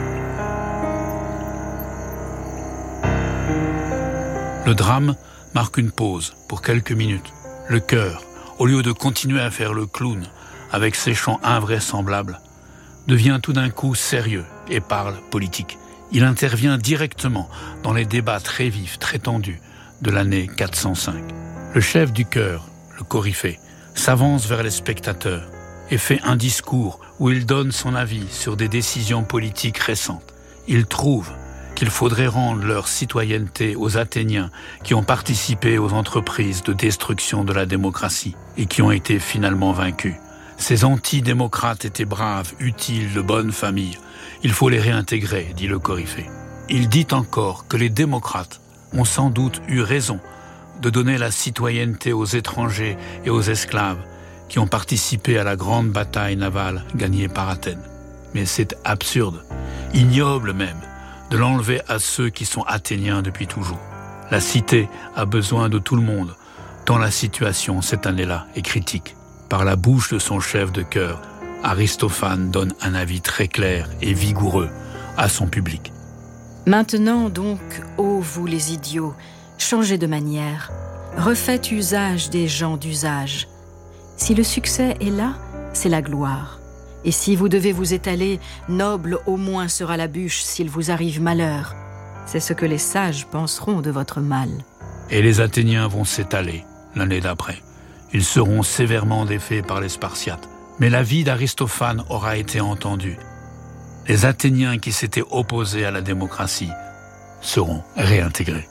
Le drame marque une pause pour quelques minutes. Le chœur, au lieu de continuer à faire le clown avec ses chants invraisemblables, devient tout d'un coup sérieux et parle politique. Il intervient directement dans les débats très vifs, très tendus de l'année 405. Le chef du chœur, le coryphée, s'avance vers les spectateurs et fait un discours où il donne son avis sur des décisions politiques récentes. Il trouve qu'il faudrait rendre leur citoyenneté aux Athéniens qui ont participé aux entreprises de destruction de la démocratie et qui ont été finalement vaincus. Ces antidémocrates étaient braves, utiles, de bonne famille. Il faut les réintégrer, dit le coryphée. Il dit encore que les démocrates ont sans doute eu raison de donner la citoyenneté aux étrangers et aux esclaves qui ont participé à la grande bataille navale gagnée par Athènes. Mais c'est absurde, ignoble même, de l'enlever à ceux qui sont athéniens depuis toujours. La cité a besoin de tout le monde, tant la situation cette année-là est critique. Par la bouche de son chef de chœur, Aristophane donne un avis très clair et vigoureux à son public. Maintenant donc, ô vous les idiots, changez de manière, refaites usage des gens d'usage. Si le succès est là, c'est la gloire. Et si vous devez vous étaler, noble au moins sera la bûche s'il vous arrive malheur. C'est ce que les sages penseront de votre mal. Et les Athéniens vont s'étaler l'année d'après. Ils seront sévèrement défaits par les Spartiates. Mais l'avis d'Aristophane aura été entendu. Les Athéniens qui s'étaient opposés à la démocratie seront réintégrés.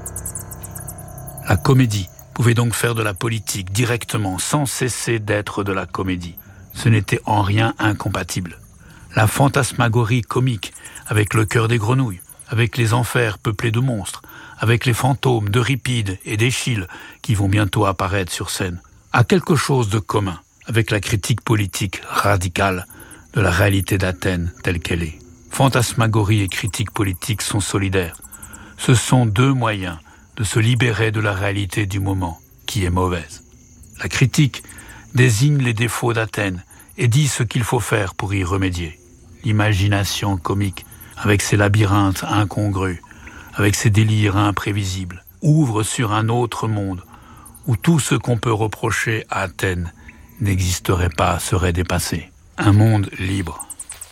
La comédie pouvait donc faire de la politique directement, sans cesser d'être de la comédie. Ce n'était en rien incompatible. La fantasmagorie comique, avec le cœur des grenouilles, avec les enfers peuplés de monstres, avec les fantômes d'Euripide et d'Échille qui vont bientôt apparaître sur scène, a quelque chose de commun avec la critique politique radicale de la réalité d'Athènes telle qu'elle est. Fantasmagorie et critique politique sont solidaires. Ce sont deux moyens de se libérer de la réalité du moment, qui est mauvaise. La critique désigne les défauts d'Athènes et dit ce qu'il faut faire pour y remédier. L'imagination comique, avec ses labyrinthes incongrus, avec ses délires imprévisibles, ouvre sur un autre monde où tout ce qu'on peut reprocher à Athènes n'existerait pas, serait dépassé. Un monde libre.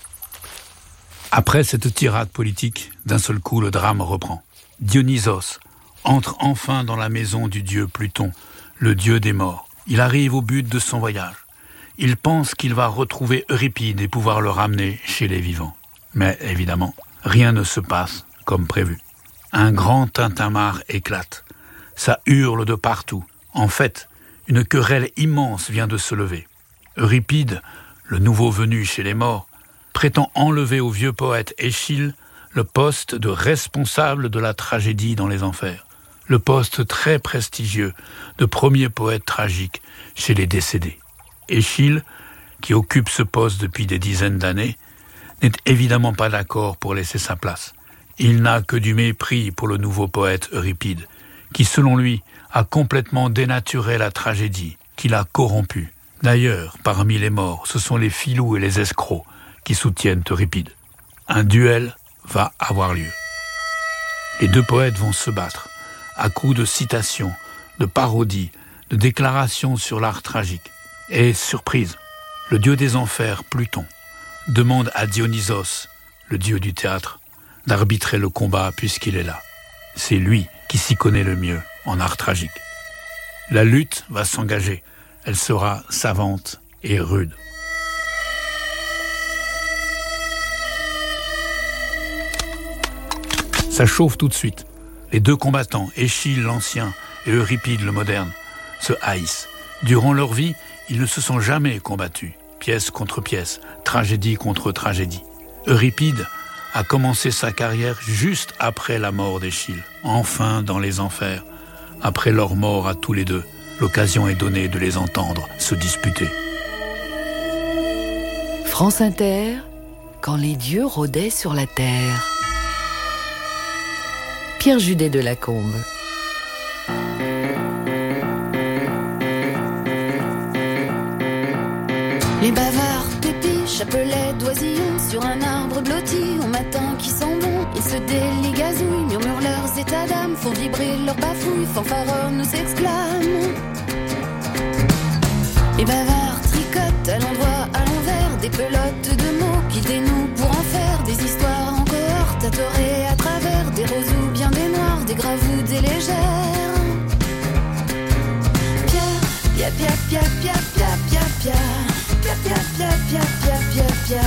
Après cette tirade politique, d'un seul coup le drame reprend. Dionysos entre enfin dans la maison du dieu Pluton, le dieu des morts. Il arrive au but de son voyage. Il pense qu'il va retrouver Euripide et pouvoir le ramener chez les vivants. Mais évidemment, rien ne se passe comme prévu. Un grand tintamarre éclate. Ça hurle de partout. En fait, une querelle immense vient de se lever. Euripide, le nouveau venu chez les morts, prétend enlever au vieux poète Échille le poste de responsable de la tragédie dans les enfers. Le poste très prestigieux de premier poète tragique chez les décédés. Échille, qui occupe ce poste depuis des dizaines d'années, n'est évidemment pas d'accord pour laisser sa place. Il n'a que du mépris pour le nouveau poète Euripide, qui selon lui a complètement dénaturé la tragédie, qu'il a corrompue. D'ailleurs, parmi les morts, ce sont les filous et les escrocs qui soutiennent Euripide. Un duel va avoir lieu. Les deux poètes vont se battre, à coups de citations, de parodies, de déclarations sur l'art tragique. Et, surprise, le dieu des enfers, Pluton, demande à Dionysos, le dieu du théâtre, d'arbitrer le combat puisqu'il est là. C'est lui qui s'y connaît le mieux en art tragique. La lutte va s'engager. Elle sera savante et rude. Ça chauffe tout de suite. Les deux combattants, Échille l'ancien et Euripide le moderne, se haïssent. Durant leur vie, ils ne se sont jamais combattus, pièce contre pièce, tragédie contre tragédie. Euripide a commencé sa carrière juste après la mort d'Échille, enfin dans les enfers, après leur mort à tous les deux, l'occasion est donnée de les entendre se disputer. France Inter, quand les dieux rôdaient sur la terre. Pierre Judet de Lacombe. Les bavards, pépis, chapelets d'oisillons sur un arbre blotti au matin qui sent bon. Ils se délient, gazouillent, murmurent leurs états d'âme, font vibrer leurs bafouilles, fanfaronnent, nous exclament. Les bavards tricotent à l'endroit, à l'envers, des pelotes de mots qu'ils dénouent pour en faire des histoires en cohorte, à tort et à travers, des roses ou bien des noirs, des graves ou des légères. Pia, pia, pia, pia, pia, pia, pia. Pia, pia, pia, pia, pia, pia, pia.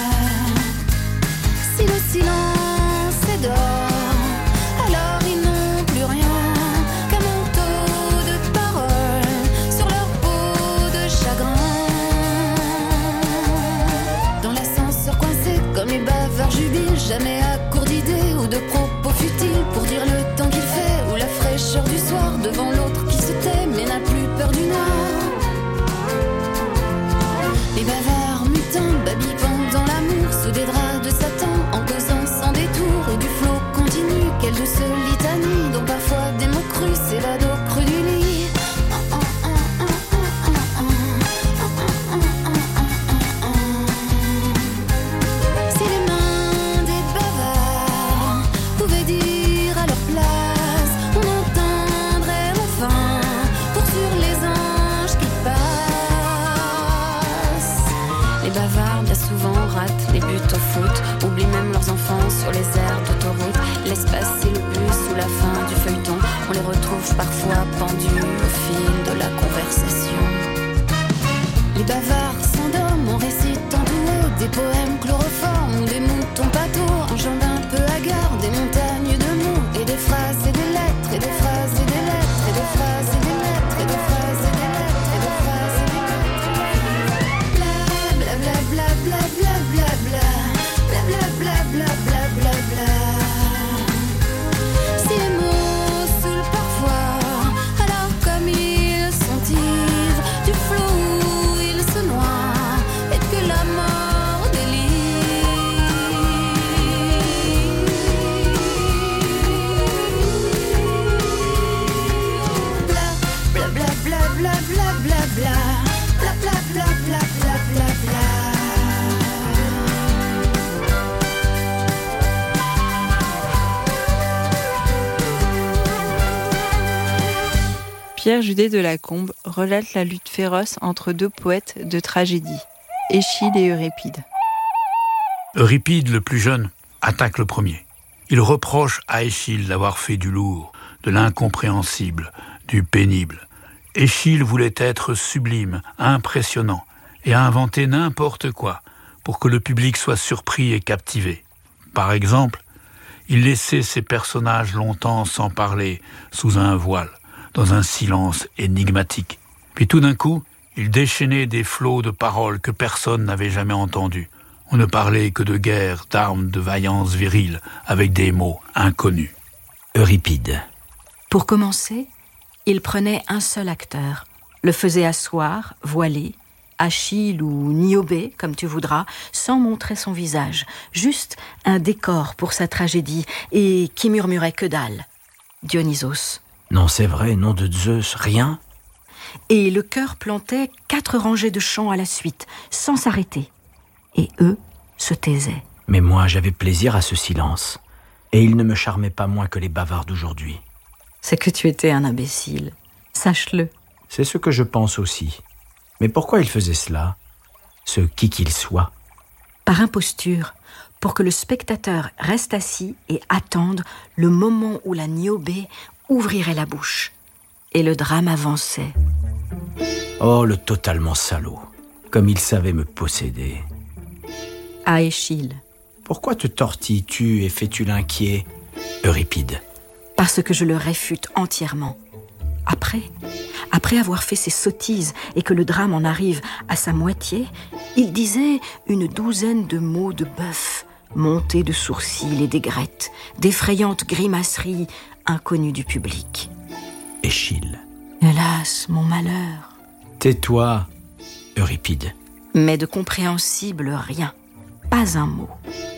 Si le silence est d'or, alors ils n'ont plus rien qu'un manteau de paroles sur leur peau de chagrin. Dans l'ascenseur coincé, comme les bavards jubilent, jamais à court d'idées ou de propos futiles pour dire le temps qu'il fait ou la fraîcheur du soir devant l'autre qui se tait mais n'a plus peur du noir. Les bavards mutins babillent pendant l'amour sous des draps de satin, en causant sans détour et du flot continu. Quelle douce litanie dont parfois des mots crus s'évadent au creux du lit. Si les mains des bavards pouvaient dire à leur place, on entendrait enfin pour sur les anges qui passent. Les bavards bien souvent ratent les buts au foot, oublient même leurs enfants sur les aires d'autoroute, laissent passer le bus ou la fin du feuilleton. On les retrouve parfois pendus au fil de la conversation. Les bavards s'endorment en récitant tout haut des poèmes chloroformes ou des moutons pâteaux, en jambes un peu hagards, des montagnes de mots et des phrases et des lettres et des phrases et des lettres et des phrases et des lettres et des phrases et des lettres et des phrases et des lettres. Bla bla bla bla bla bla bla bla bla bla bla bla bla. Si les mots saoulent parfois, alors comme ils sont ivres du flot où ils se noient et que la mort délivre. Bla bla bla bla bla bla bla bla bla bla bla bla bla bla. Pierre Judet de Lacombe relate la lutte féroce entre deux poètes de tragédie, Échille et Euripide. Euripide, le plus jeune, attaque le premier. Il reproche à Échille d'avoir fait du lourd, de l'incompréhensible, du pénible. Échille voulait être sublime, impressionnant, et a inventé n'importe quoi pour que le public soit surpris et captivé. Par exemple, il laissait ses personnages longtemps sans parler, sous un voile, dans un silence énigmatique. Puis tout d'un coup, il déchaînait des flots de paroles que personne n'avait jamais entendues. On ne parlait que de guerre, d'armes, de vaillance virile, avec des mots inconnus. Euripide. Pour commencer, il prenait un seul acteur, le faisait asseoir, voilé, Achille ou Niobé, comme tu voudras, sans montrer son visage, juste un décor pour sa tragédie, et qui murmurait que dalle. Dionysos. Non, c'est vrai, nom de Zeus, rien. Et le chœur plantait 4 rangées de chants à la suite, sans s'arrêter. Et eux se taisaient. Mais moi, j'avais plaisir à ce silence. Et il ne me charmait pas moins que les bavards d'aujourd'hui. C'est que tu étais un imbécile. Sache-le. C'est ce que je pense aussi. Mais pourquoi il faisait cela, ce qui qu'il soit? Par imposture, pour que le spectateur reste assis et attende le moment où la Niobé ouvrirait la bouche. Et le drame avançait. Oh, le totalement salaud. Comme il savait me posséder. À Échille. Pourquoi te tortilles-tu et fais-tu l'inquiet, Euripide? Parce que je le réfute entièrement. Après avoir fait ses sottises et que le drame en arrive à sa moitié, il disait une 12aine de mots de bœuf, montés de sourcils et d'aigrettes, d'effrayantes grimaceries inconnues du public. Échille. Hélas, mon malheur. Tais-toi, Euripide. Mais de compréhensible rien, pas un mot.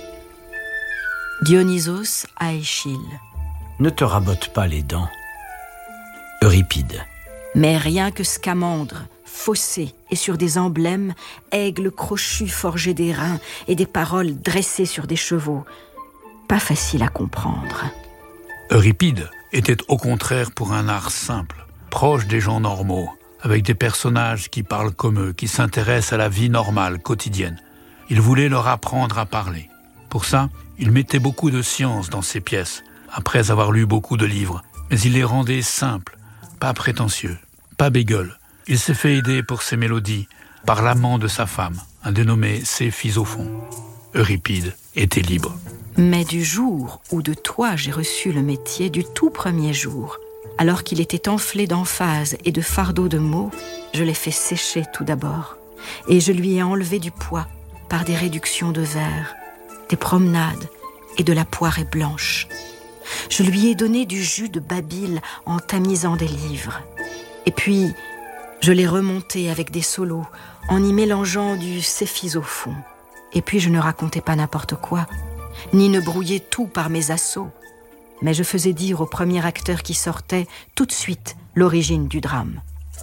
Dionysos à Échille. Ne te rabote pas les dents. Euripide. Mais rien que Scamandre, fossé et sur des emblèmes, aigle crochu forgé des reins et des paroles dressées sur des chevaux. Pas facile à comprendre. Euripide était au contraire pour un art simple, proche des gens normaux, avec des personnages qui parlent comme eux, qui s'intéressent à la vie normale, quotidienne. Il voulait leur apprendre à parler. Pour ça, il mettait beaucoup de science dans ses pièces, après avoir lu beaucoup de livres, mais il les rendait simples, pas prétentieux, pas bégueules. Il s'est fait aider pour ses mélodies par l'amant de sa femme, un dénommé Céphisophon. Euripide était libre. Mais du jour où de toi j'ai reçu le métier, du tout premier jour, alors qu'il était enflé d'emphase et de fardeaux de mots, je l'ai fait sécher tout d'abord, et je lui ai enlevé du poids par des réductions de vers, des promenades et de la poirée blanche. Je lui ai donné du jus de Babyl en tamisant des livres. Et puis, je l'ai remonté avec des solos, en y mélangeant du Céphisophon. Et puis je ne racontais pas n'importe quoi, ni ne brouillais tout par mes assauts. Mais je faisais dire au premier acteur qui sortait tout de suite l'origine du drame.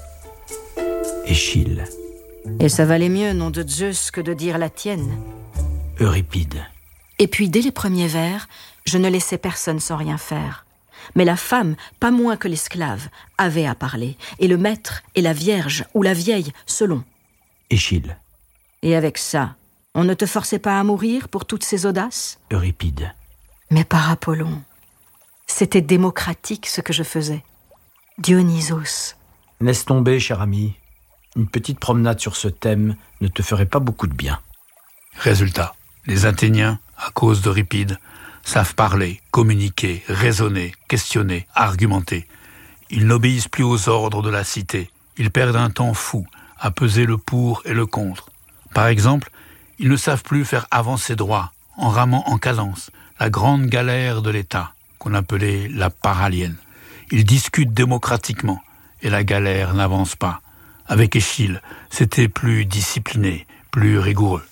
Échille. Et ça valait mieux, nom de Zeus, que de dire la tienne. Euripide. Et puis, dès les premiers vers, je ne laissais personne sans rien faire. Mais la femme, pas moins que l'esclave, avait à parler, et le maître et la vierge, ou la vieille, selon. Échille. Et avec ça, on ne te forçait pas à mourir pour toutes ces audaces ? Euripide. Mais par Apollon, c'était démocratique ce que je faisais. Dionysos. Laisse tomber, cher ami. Une petite promenade sur ce thème ne te ferait pas beaucoup de bien. Résultat, les Athéniens, à cause d'Euripide, savent parler, communiquer, raisonner, questionner, argumenter. Ils n'obéissent plus aux ordres de la cité. Ils perdent un temps fou à peser le pour et le contre. Par exemple, ils ne savent plus faire avancer droit, en ramant en cadence, la grande galère de l'État, qu'on appelait la paralienne. Ils discutent démocratiquement, et la galère n'avance pas. Avec Échille, c'était plus discipliné, plus rigoureux.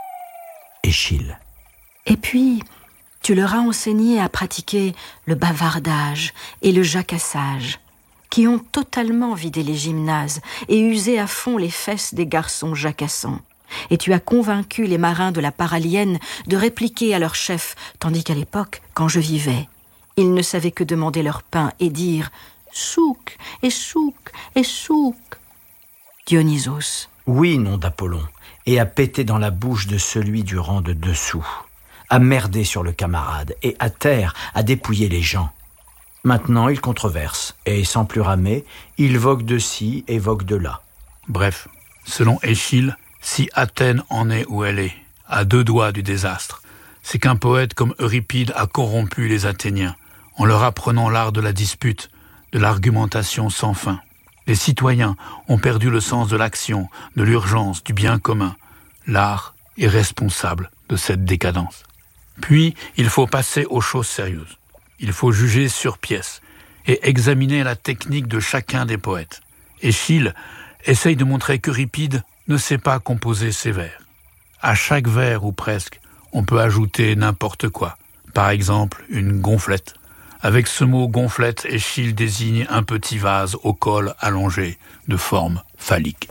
Échille. Et puis, tu leur as enseigné à pratiquer le bavardage et le jacassage, qui ont totalement vidé les gymnases et usé à fond les fesses des garçons jacassants. Et tu as convaincu les marins de la paralienne de répliquer à leur chef, tandis qu'à l'époque, quand je vivais, ils ne savaient que demander leur pain et dire « souk, et souk, et souk ». Dionysos. Oui, nom d'Apollon, et à péter dans la bouche de celui du rang de dessous, à merder sur le camarade, et à terre, à dépouiller les gens. Maintenant, il controverse, et sans plus ramer, il vogue de ci et vogue de là. Bref, selon Échille, si Athènes en est où elle est, à 2 doigts du désastre, c'est qu'un poète comme Euripide a corrompu les Athéniens, en leur apprenant l'art de la dispute, de l'argumentation sans fin. Les citoyens ont perdu le sens de l'action, de l'urgence, du bien commun. L'art est responsable de cette décadence. Puis, il faut passer aux choses sérieuses. Il faut juger sur pièce et examiner la technique de chacun des poètes. Échille essaye de montrer qu'Euripide ne sait pas composer ses vers. À chaque vers, ou presque, on peut ajouter n'importe quoi. Par exemple, une gonflette. Avec ce mot gonflette, Échille désigne un petit vase au col allongé, de forme phallique.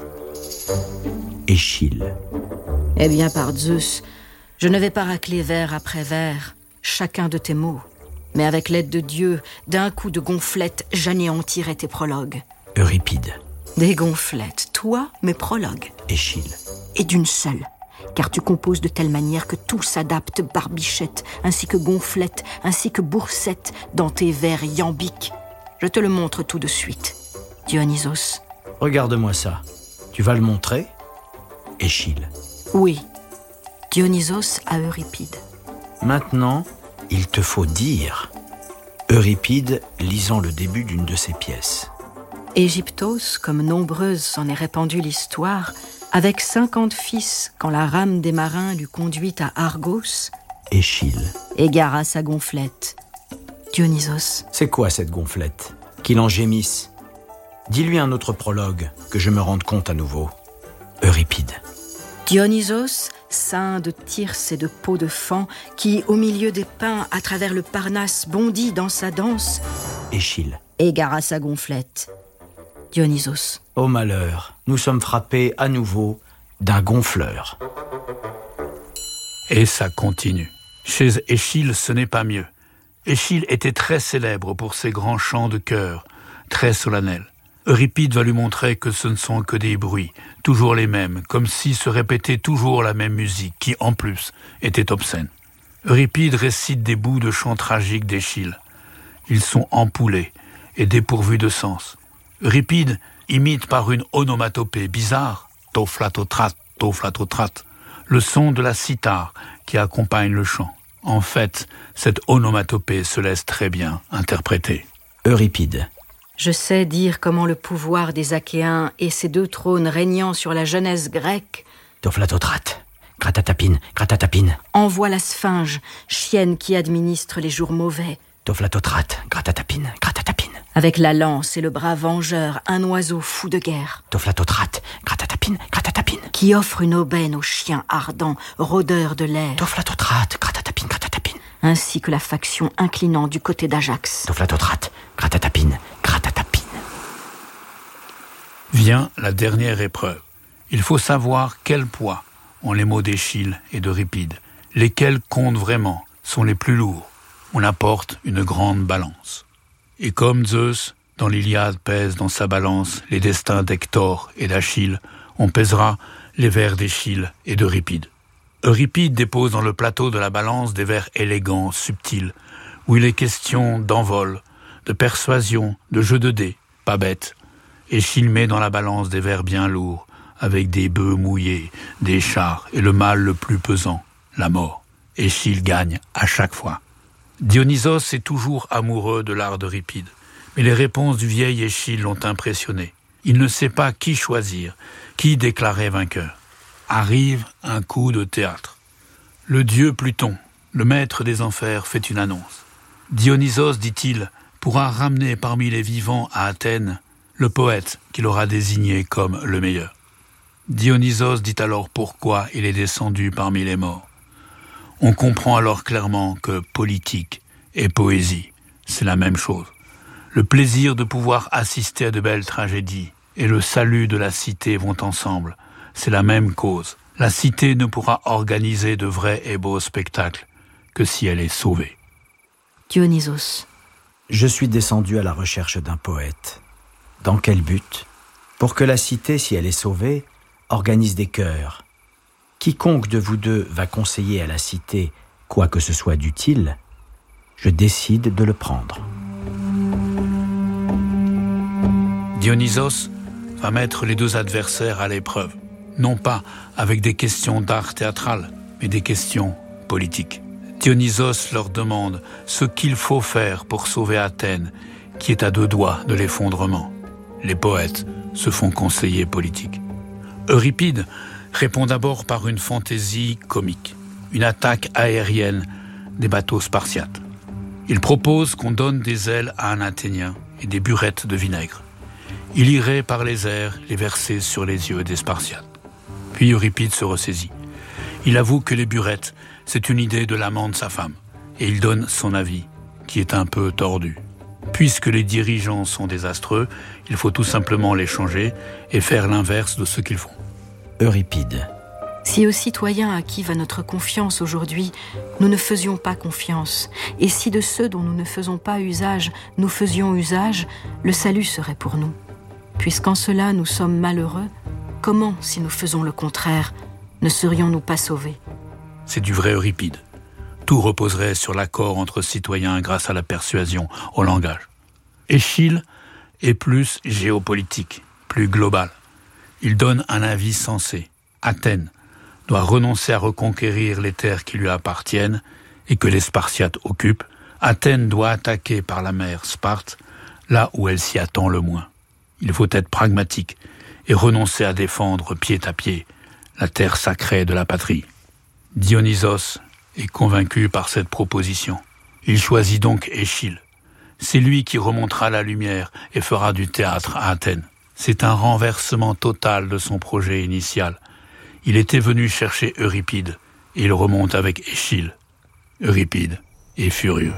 Échille. Eh bien, par Zeus, je ne vais pas racler vers après vers, chacun de tes mots. Mais avec l'aide de Dieu, d'un coup de gonflette, j'anéantirai tes prologues. Euripide. Des gonflettes, toi, mes prologues. Échille. Et d'une seule, car tu composes de telle manière que tout s'adapte, barbichette, ainsi que gonflette, ainsi que boursette, dans tes vers iambiques. Je te le montre tout de suite. Dionysos. Regarde-moi ça. Tu vas le montrer ? Échille. Oui. Dionysos à Euripide. Maintenant, il te faut dire. Euripide lisant le début d'une de ses pièces. Égyptos, comme nombreuse s'en est répandue l'histoire, avec 50 fils, quand la rame des marins l'eut conduite à Argos, Échille. égara sa gonflette. Dionysos. C'est quoi cette gonflette ? Qu'il en gémisse. Dis-lui un autre prologue, que je me rende compte à nouveau. Euripide. Dionysos, saint de Thyrse et de peau de faon, qui, au milieu des pins, à travers le Parnasse, bondit dans sa danse. Échille. Égara sa gonflette. Dionysos. Ô malheur, nous sommes frappés à nouveau d'un gonfleur. Et ça continue. Chez Échille, ce n'est pas mieux. Échille était très célèbre pour ses grands chants de chœur, très solennels. Euripide va lui montrer que ce ne sont que des bruits, toujours les mêmes, comme si se répétait toujours la même musique, qui, en plus, était obscène. Euripide récite des bouts de chants tragiques d'Échille. Ils sont empoulés et dépourvus de sens. Euripide imite par une onomatopée bizarre, toflatotrat, toflatotrat, le son de la cithare qui accompagne le chant. En fait, cette onomatopée se laisse très bien interpréter. Euripide. Je sais dire comment le pouvoir des Achéens et ces 2 trônes régnant sur la jeunesse grecque Toflatotrat, gratatapine, gratatapine. Envoie la sphinge, chienne qui administre les jours mauvais. Toflatotrat, gratatapine, gratatapine. Avec la lance et le bras vengeur, un oiseau fou de guerre. Toflatotrat, gratatapine, gratatapine. Qui offre une aubaine aux chiens ardents, rôdeurs de l'air. Toflatotrat, gratatapine, gratatapine. Ainsi que la faction inclinant du côté d'Ajax. Toflatotrat, gratatapine, gratatapine. Vient la dernière épreuve. Il faut savoir quel poids ont les mots d'Échille et d'Euripide. Lesquels comptent vraiment, sont les plus lourds. On apporte une grande balance. Et comme Zeus, dans l'Iliade, pèse dans sa balance les destins d'Hector et d'Achille, on pèsera les vers d'Échille et d'Euripide. Euripide dépose dans le plateau de la balance des vers élégants, subtils, où il est question d'envol, de persuasion, de jeu de dés, pas bête. Échille met dans la balance des vers bien lourds, avec des bœufs mouillés, des chars et le mal le plus pesant, la mort. Échille gagne à chaque fois. Dionysos est toujours amoureux de l'art d'Euripide, mais les réponses du vieil Échille l'ont impressionné. Il ne sait pas qui choisir, qui déclarer vainqueur. Arrive un coup de théâtre. Le dieu Pluton, le maître des enfers, fait une annonce. Dionysos, dit-il, pourra ramener parmi les vivants à Athènes le poète qu'il aura désigné comme le meilleur. Dionysos dit alors pourquoi il est descendu parmi les morts. On comprend alors clairement que politique et poésie, c'est la même chose. Le plaisir de pouvoir assister à de belles tragédies et le salut de la cité vont ensemble. C'est la même cause. La cité ne pourra organiser de vrais et beaux spectacles que si elle est sauvée. Dionysos. Je suis descendu à la recherche d'un poète. Dans quel but ? Pour que la cité, si elle est sauvée, organise des chœurs. Quiconque de vous deux va conseiller à la cité quoi que ce soit d'utile, je décide de le prendre. Dionysos va mettre les 2 adversaires à l'épreuve, non pas avec des questions d'art théâtral, mais des questions politiques. Dionysos leur demande ce qu'il faut faire pour sauver Athènes, qui est à 2 doigts de l'effondrement. Les poètes se font conseiller politique. Euripide répond d'abord par une fantaisie comique, une attaque aérienne des bateaux spartiates. Il propose qu'on donne des ailes à un Athénien et des burettes de vinaigre. Il irait par les airs les verser sur les yeux des Spartiates. Puis Euripide se ressaisit. Il avoue que les burettes, c'est une idée de l'amant de sa femme, et il donne son avis, qui est un peu tordu. Puisque les dirigeants sont désastreux, il faut tout simplement les changer et faire l'inverse de ce qu'ils font. Euripide. Si aux citoyens à qui va notre confiance aujourd'hui, nous ne faisions pas confiance, et si de ceux dont nous ne faisons pas usage, nous faisions usage, le salut serait pour nous. Puisqu'en cela nous sommes malheureux, comment, si nous faisons le contraire, ne serions-nous pas sauvés ? C'est du vrai Euripide. Tout reposerait sur l'accord entre citoyens grâce à la persuasion, au langage. Échille est plus géopolitique, plus global. Il donne un avis sensé. Athènes doit renoncer à reconquérir les terres qui lui appartiennent et que les Spartiates occupent. Athènes doit attaquer par la mer Sparte, là où elle s'y attend le moins. Il faut être pragmatique et renoncer à défendre pied à pied la terre sacrée de la patrie. Dionysos est convaincu par cette proposition. Il choisit donc Échille. C'est lui qui remontera la lumière et fera du théâtre à Athènes. C'est un renversement total de son projet initial. Il était venu chercher Euripide, et il remonte avec Échille. Euripide est furieux.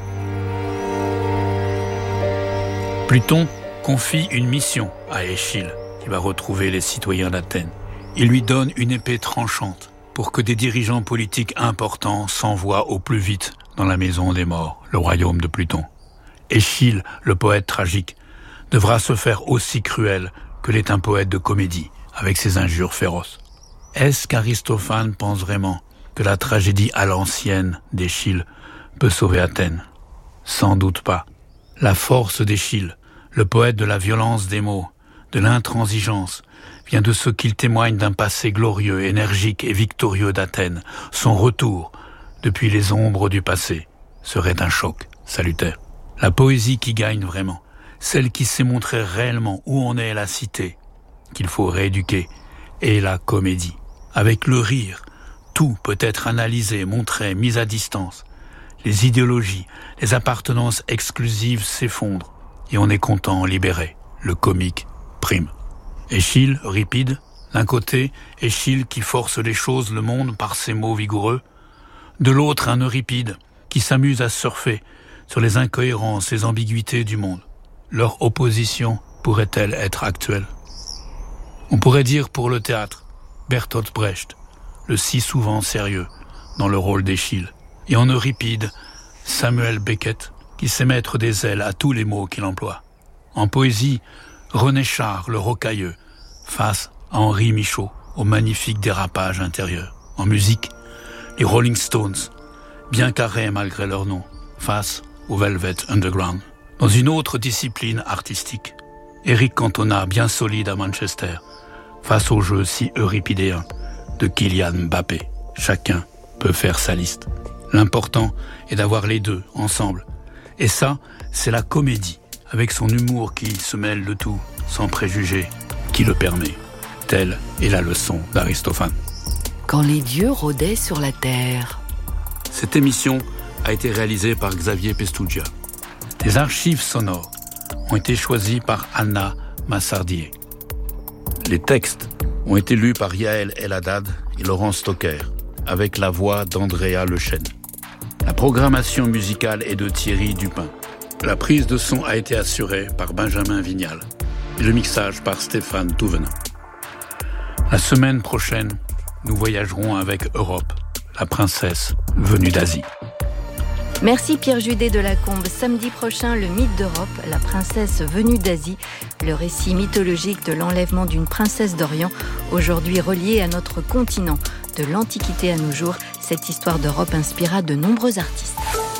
Pluton confie une mission à Échille, qui va retrouver les citoyens d'Athènes. Il lui donne une épée tranchante pour que des dirigeants politiques importants s'envoient au plus vite dans la maison des morts, le royaume de Pluton. Échille, le poète tragique, devra se faire aussi cruel que l'est un poète de comédie, avec ses injures féroces. Est-ce qu'Aristophane pense vraiment que la tragédie à l'ancienne d'Échille peut sauver Athènes? Sans doute pas. La force d'Échille, le poète de la violence des mots, de l'intransigeance, vient de ce qu'il témoigne d'un passé glorieux, énergique et victorieux d'Athènes. Son retour, depuis les ombres du passé, serait un choc salutaire. La poésie qui gagne vraiment, celle qui sait montrer réellement où en est la cité, qu'il faut rééduquer, est la comédie. Avec le rire, tout peut être analysé, montré, mis à distance. Les idéologies, les appartenances exclusives s'effondrent et on est content, libéré. Le comique prime. Échille, Euripide, d'un côté, Échille qui force les choses, le monde par ses mots vigoureux. De l'autre, un Euripide qui s'amuse à surfer sur les incohérences et ambiguïtés du monde. Leur opposition pourrait-elle être actuelle? On pourrait dire pour le théâtre, Bertolt Brecht, le si souvent sérieux, dans le rôle d'Échille. Et en Euripide, Samuel Beckett, qui sait mettre des ailes à tous les mots qu'il emploie. En poésie, René Char, le rocailleux, face à Henri Michaud, au magnifique dérapage intérieur. En musique, les Rolling Stones, bien carrés malgré leur nom, face au Velvet Underground. Dans une autre discipline artistique, Eric Cantona, bien solide à Manchester, face au jeu si euripidéen de Kylian Mbappé. Chacun peut faire sa liste. L'important est d'avoir les deux ensemble. Et ça, c'est la comédie, avec son humour qui se mêle de tout, sans préjugés, qui le permet. Telle est la leçon d'Aristophane. Quand les dieux rôdaient sur la terre. Cette émission a été réalisée par Xavier Pestugia. Les archives sonores ont été choisies par Anna Massardier. Les textes ont été lus par Yael El-Haddad et Laurent Stocker, avec la voix d'Andrea Lechêne. La programmation musicale est de Thierry Dupin. La prise de son a été assurée par Benjamin Vignal et le mixage par Stéphane Touvenin. La semaine prochaine, nous voyagerons avec Europe, la princesse venue d'Asie. Merci Pierre Judet de Lacombe. Samedi prochain, le mythe d'Europe, la princesse venue d'Asie, le récit mythologique de l'enlèvement d'une princesse d'Orient, aujourd'hui relié à notre continent. De l'Antiquité à nos jours, cette histoire d'Europe inspira de nombreux artistes.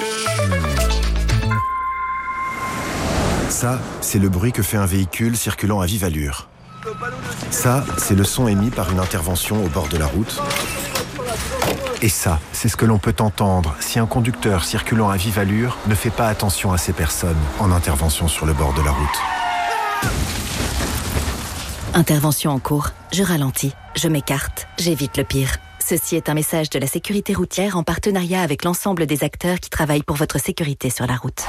Ça, c'est le bruit que fait un véhicule circulant à vive allure. Ça, c'est le son émis par une intervention au bord de la route. Et ça, c'est ce que l'on peut entendre si un conducteur circulant à vive allure ne fait pas attention à ces personnes en intervention sur le bord de la route. Intervention en cours, je ralentis, je m'écarte, j'évite le pire. Ceci est un message de la sécurité routière en partenariat avec l'ensemble des acteurs qui travaillent pour votre sécurité sur la route.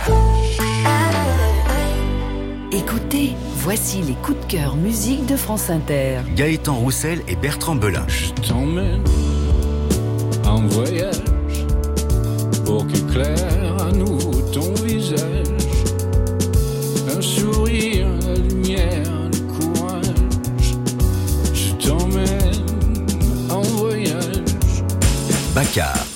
Écoutez, voici les coups de cœur musique de France Inter. Gaëtan Roussel et Bertrand Belin. Je t'emmène en voyage pour qu'éclaire à nouveau ton visage. Un sourire, la lumière, le courage. Je t'emmène en voyage. Baccar.